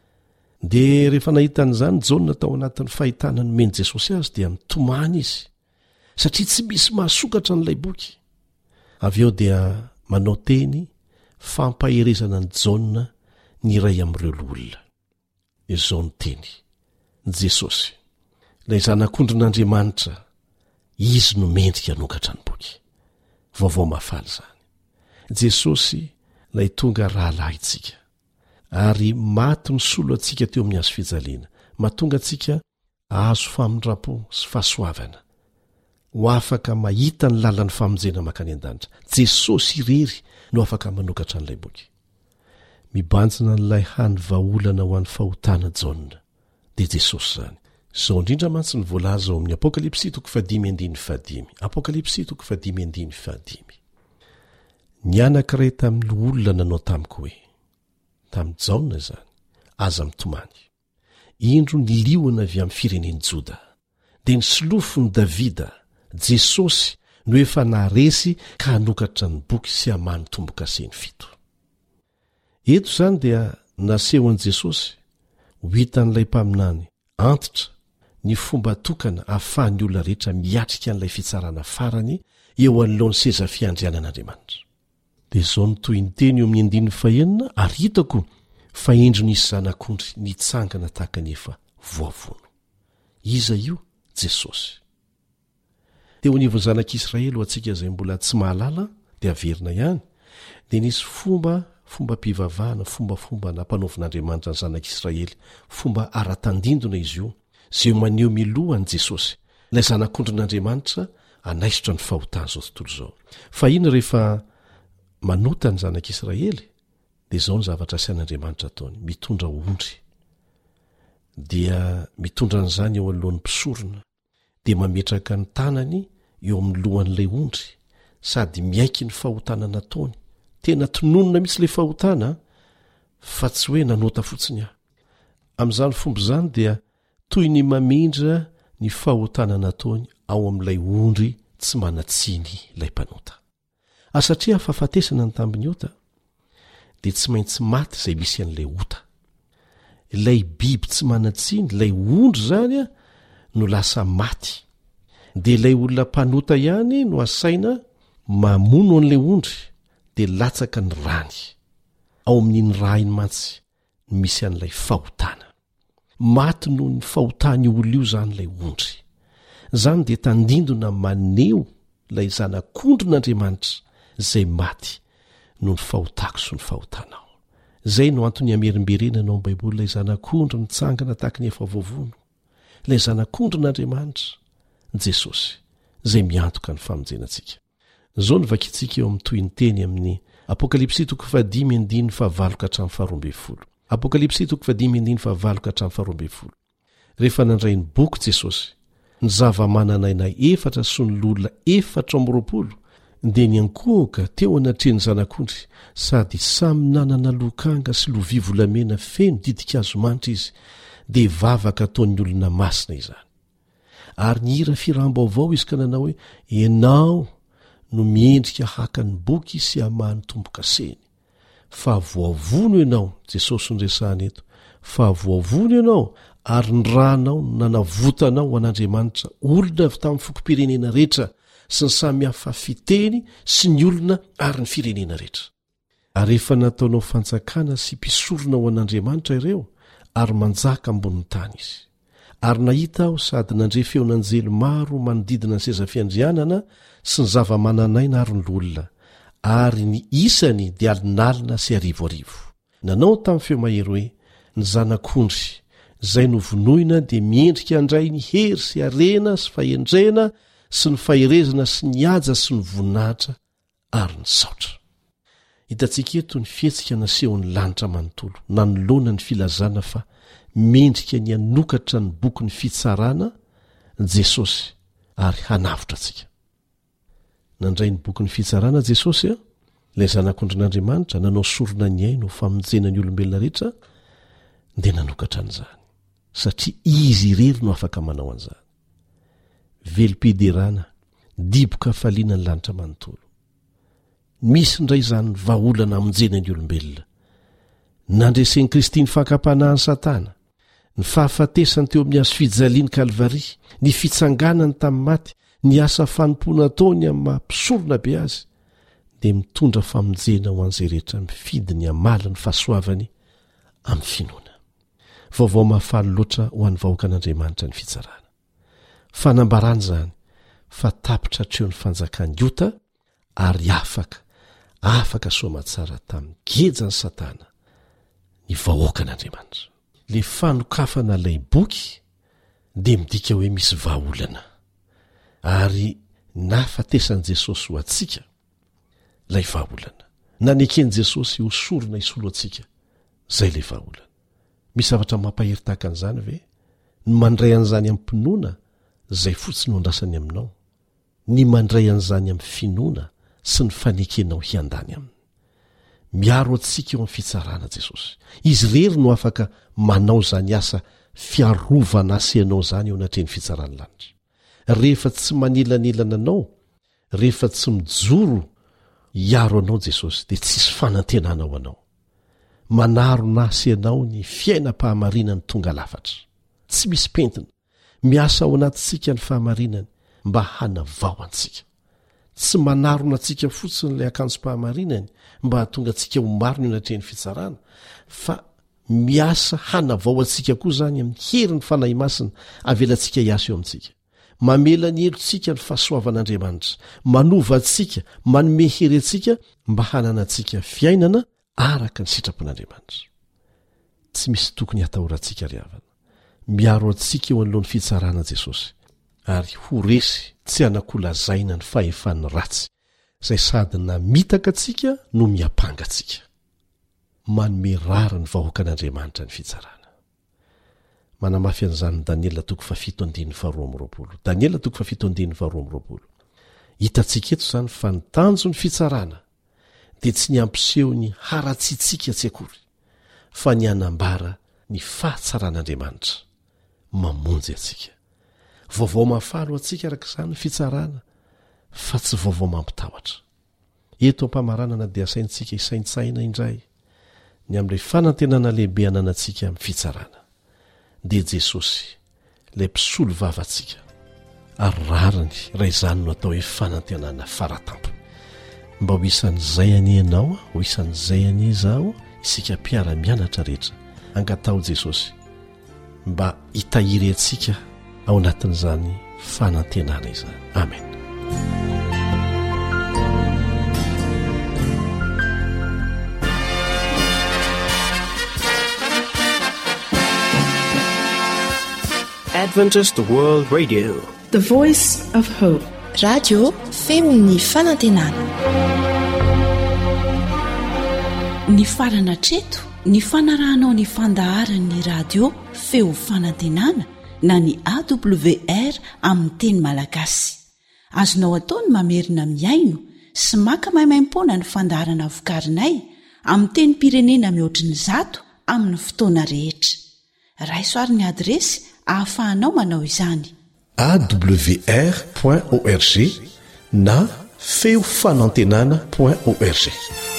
Dia rehefa nahitan'izany Jaona tao anatin'ny fahitana nomeny Jesosy azy dia mitomany izy, satria tsy misy mahasokatra n'ilay boky. Avy eo dia manao teny fampaherezana ny Jaona ny iray amin'ireo olona. Izao ny teny Jesosy, ilay zanak'ondrin'Andriamanitra, izy no mendrika hanokatra ny boky. Vaovao mafaly izany. Jesosy ilay tonga rahalahy itsika, ary maty ny solo antsika teo amin'ny hazo fijaliana, mahatonga antsika azo famindrapo sy fahasoavana, ho afaka mahita ny lalan'ny famonjena makany an-danitra. Jesosy irery no afaka manokatra n'ilay boky. Mibanjina n'ilay hany vahaolana ho an'ny fahotana Jaona dia Jesosy izany. Izao indrindra mantsy ny voalaza ao amin'ny Apokalipsy 5:5. Apokalipsy 5:5. Ny anankiray tamin'ny olona nanao tamiko hoe, tamin'ny Jaona izany, aza mitomany. Indro ny liona avy amin'ny fireneny Joda, dia ny solofony Davida, Jesosy no efa naharesy ka hanokatra ny boky sy hamany tombo-kaseny 7. Eto izany dia naseho an'i Jesosy ho hitan'ilay mpaminany antitra ny fomba tokana ahafahan'ny olona rehetra miatrika an'ilay fitsarana farany eo anoloan'ny seza fiandrianan'Andriamanitra. Dia izao ny toy ny teny eo amin'ny 9:9, ary hitako fa endro nisy zanak'ondry nitsangana tahaka ny efa voavono. Iza io? Jesosy. Teo anivon'ny zanak'Israely ho antsika izay mbola tsy mahalala dia averina ihany, dia nisy fomba-pivavahana, fomba nampanaovin'Andriamanitra ny zanak'Israely, fomba ara-tandindona izy io, izay maneho miloha an'i Jesosy, ilay zanak'ondrin'Andriamanitra anaisotra ny fahotana izao tontolo izao. Fa iny rehefa manota ny zanak'Israely dia izao ny zavatra asian'Andriamanitra ataony, mitondra ondry. Dia mitondra n'izany eo anoloan'ny mpisorona, dia mametraka ny tanany eo amin'ny lohan'ilay ondry, sady miaiky ny fahotana nataony. Tena tononona mihitsy ilay fahotana, fa tsy hoe nanota fotsiny aho. Amin'izany fomba izany dia toy ny mamindra ny fahotana nataony ao amin'ilay ondry tsy manatsiny ilay mpanota. Satria afafatesana ny tambiny ota, dia tsy maintsy maty izay misy an'ilay ota. Ilay biby tsy manatsiny, ilay ondry izany no lasa maty. Dia ilay olona mpanota ihany no asaina mamono an'ilay ondry, dia latsaka ny rany. Ao amin'iny raha iny mantsy no misy an'ilay fahotana. Maty noho ny fahotany olo io izany ilay ondry. Izany dia tandindona maneo ilay zanak'ondrin'Andriamanitra izay maty noho ny fahotako sy ny fahotanao. Izay no antony amerimberenana ao Baiboly, ilay zanak'ondry nitsangana tahaka ny efa voavono, ilay zanak'ondrin'Andriamanitra, Jesosy, izay miantoka ny famonjenantsika. Izao ny vakitsika eo amin'ny toy ny teny amin'ny Apokalipsy 5:5-12. Apokalipsy 5:5-12. Rehefa nandray ny boky Jesosy, ny zava-mananaina 4 sy ny lolona 420 dia niankohoka teo anatreny zanak'ondry, sady samy nanana lokanga sy lovia volamena feno didikazo manitra izy, dia vavaka ataon'ny olona masina izany. Ary ny hira firam-baovao izy ka nanao hoe, ianao no miendrika haka ny boky sy hamahany tombo-kaseny. Fa voavono ianao, Jesosy ny resahana eto, fa voavono ianao ary ny rahanao nanavotanao ho an'Andriamanitra olona avy tamin'ny fokom-pirenena rehetra sy ny samy hafa fiteny sy ny olona ary ny firenena rehetra. Ary rehefa nataonao fanjakana sy mpisorona ho an'Andriamanitra ireo, ary manjaka ambonin'ny tany izy. Ary nahita aho sady nandre feon'anjely maro manodidina ny seza fiandrianana sy ny zava-mananaina ary ny olona, ary ny isany dia alinalina sy arivoarivo. Nanao tamin'ny feo mahery hoe, ny zanak'ondry izay novonoina dia miendrika andray ny hery sy arena sy fahendrena sy ny faherezana sy ny aja sy ny voninahitra ary ny saotra. hitantsika eto ny fihetsika nasehon'ny lanitra manontolo nanoloana ny filazana fa mendrika ny anokatra ny boky ny fitsarana Jesosy ary hanavitra antsika. Nandray ny boky ny fitsarana Jesosy ilay zanak'Andriamanitra nanao sorona ny aino famonjena ny olombelona rehetra dia nanokatra an'izany satria izy irery no afaka manao an'izany. Velom-piderana diboka faliana ny lanitra manontolo. Misy indray izany vahaolana amonjena ny olombelona. Nandresen'i Kristy ny fakapanahan'ny Satana, ny fahafatesany teo amin'ny hazo fijaliany Kalvari, ny fitsanganany tamin'ny maty, ny asa fanompoana ataony amin'ny mampisorona be azy, dia mitondra famonjena ho an'izay rehetra mifidy ny amala ny fahasoavany amin'ny finoana. Vaovao mahafaly loatra ho an'ny vahoaka an'Andriamanitra ny fitsarana. Fanambarana izany fa tapitra hatreo ny fanjakany ota ary afaka soamatsara tamin'ny gejany Satana ny vahoaka an'Andriamanitra. Le fanokafana ilay boky dia midika hoe misy vahaolana ary nahafatesan'i Jesosy ho antsika ilay vahaolana. Nanekeny Jesosy ho sorona hisolo antsika izay ilay vahaolana. Misy zavatra mampahery tahaka an'izany ve? Ny mandray an'izany amin'ny mpinoana izay fotsiny ho andrasany aminao, ny mandray an'izany amin'ny finoana sy ny fanekenao hiandany aminy. Miaro antsika eo amin'ny fitsarana Jesosy. Izy rery no afaka manao izany asa fiarovana aseanao izany eo anatreny fitsarany lanitra. Rehefa tsy manelanelana anao, rehefa tsy mijoro hiaro anao Jesosy, dia tsisy fanantenana ao anao. Manaro na aseanao ny fiainam-pahamarinany tonga lafatra. Tsy misy pentina. Miasa ao anatintsika ny fahamarinany mba hanavao antsika. Tsy manarona antsika fotsiny ilay akanjo-pahamarinany mba hahatonga antsika ho marina eo anatreny fitsarana, fa miasa hanavao antsika koa izany amin'ny herin'ny fanahy masina avelantsika hiasa eo amintsika. Mamela ny helontsika ny fahasoavan'Andriamanitra, manova antsika, manome hery antsika mba hanana antsika fiainana araka ny sitrapon'Andriamanitra. Tsy misy tokony hatahorantsika ry havana. Miaro antsika eo anoloan'ny fitsarana Jesosy ary ho resy tsy hanakolazaina ny fahefan'ny ratsy izay sady namitaka antsika no miapanga antsika. Manome rara ny vahoaka an'Andriamanitra ny fitsarana. Manamafy an'izany Daniela 7:12. Daniela 7:12. Hitantsika eto izany fa ny tanjo ny fitsarana dia tsy ny ampiseho ny haratsitsika tsy akory, fa ny hanambara ny fahatsaran'Andriamanitra mamonjy antsika. Vaovao mahafalo antsika arak'izany ny fitsarana, fa tsy vaovao mampitahotra. Eto ampamaranana dia asaintsika isaintsaina indray ny amin'ilay fanantenana lehibe ananantsika amin'ny fitsarana. Dia Jesosy, ilay mpisolo vavantsika, ary rarany raha izany no atao hoe fanantenana faratampo. Mba ho isan'izay ani ianao, ho isan'izay ani izaho, isika mpiara-mianatra rehetra, angatao Jesosy mba hitahiry antsika ao anatin'izany fanantenana izany. Amen. Adventist World Radio, the voice of hope. Radio Femon'ny Fanantenana. Ny farana treto, ny fanarahanao ny fandaharan'ny radio Feo Fanantenana na ny AWR amin'ny teny malagasy. Azonao ataony mamerina miaino sy maka maimaimpoana ny fandaharana vokarinay amin'ny teny pirenena mihoatriny 100 amin'ny fotoana rehetra. Raisoaryn'ny adresy ahafahanao manao izany: awr.org na feofanantenana.org.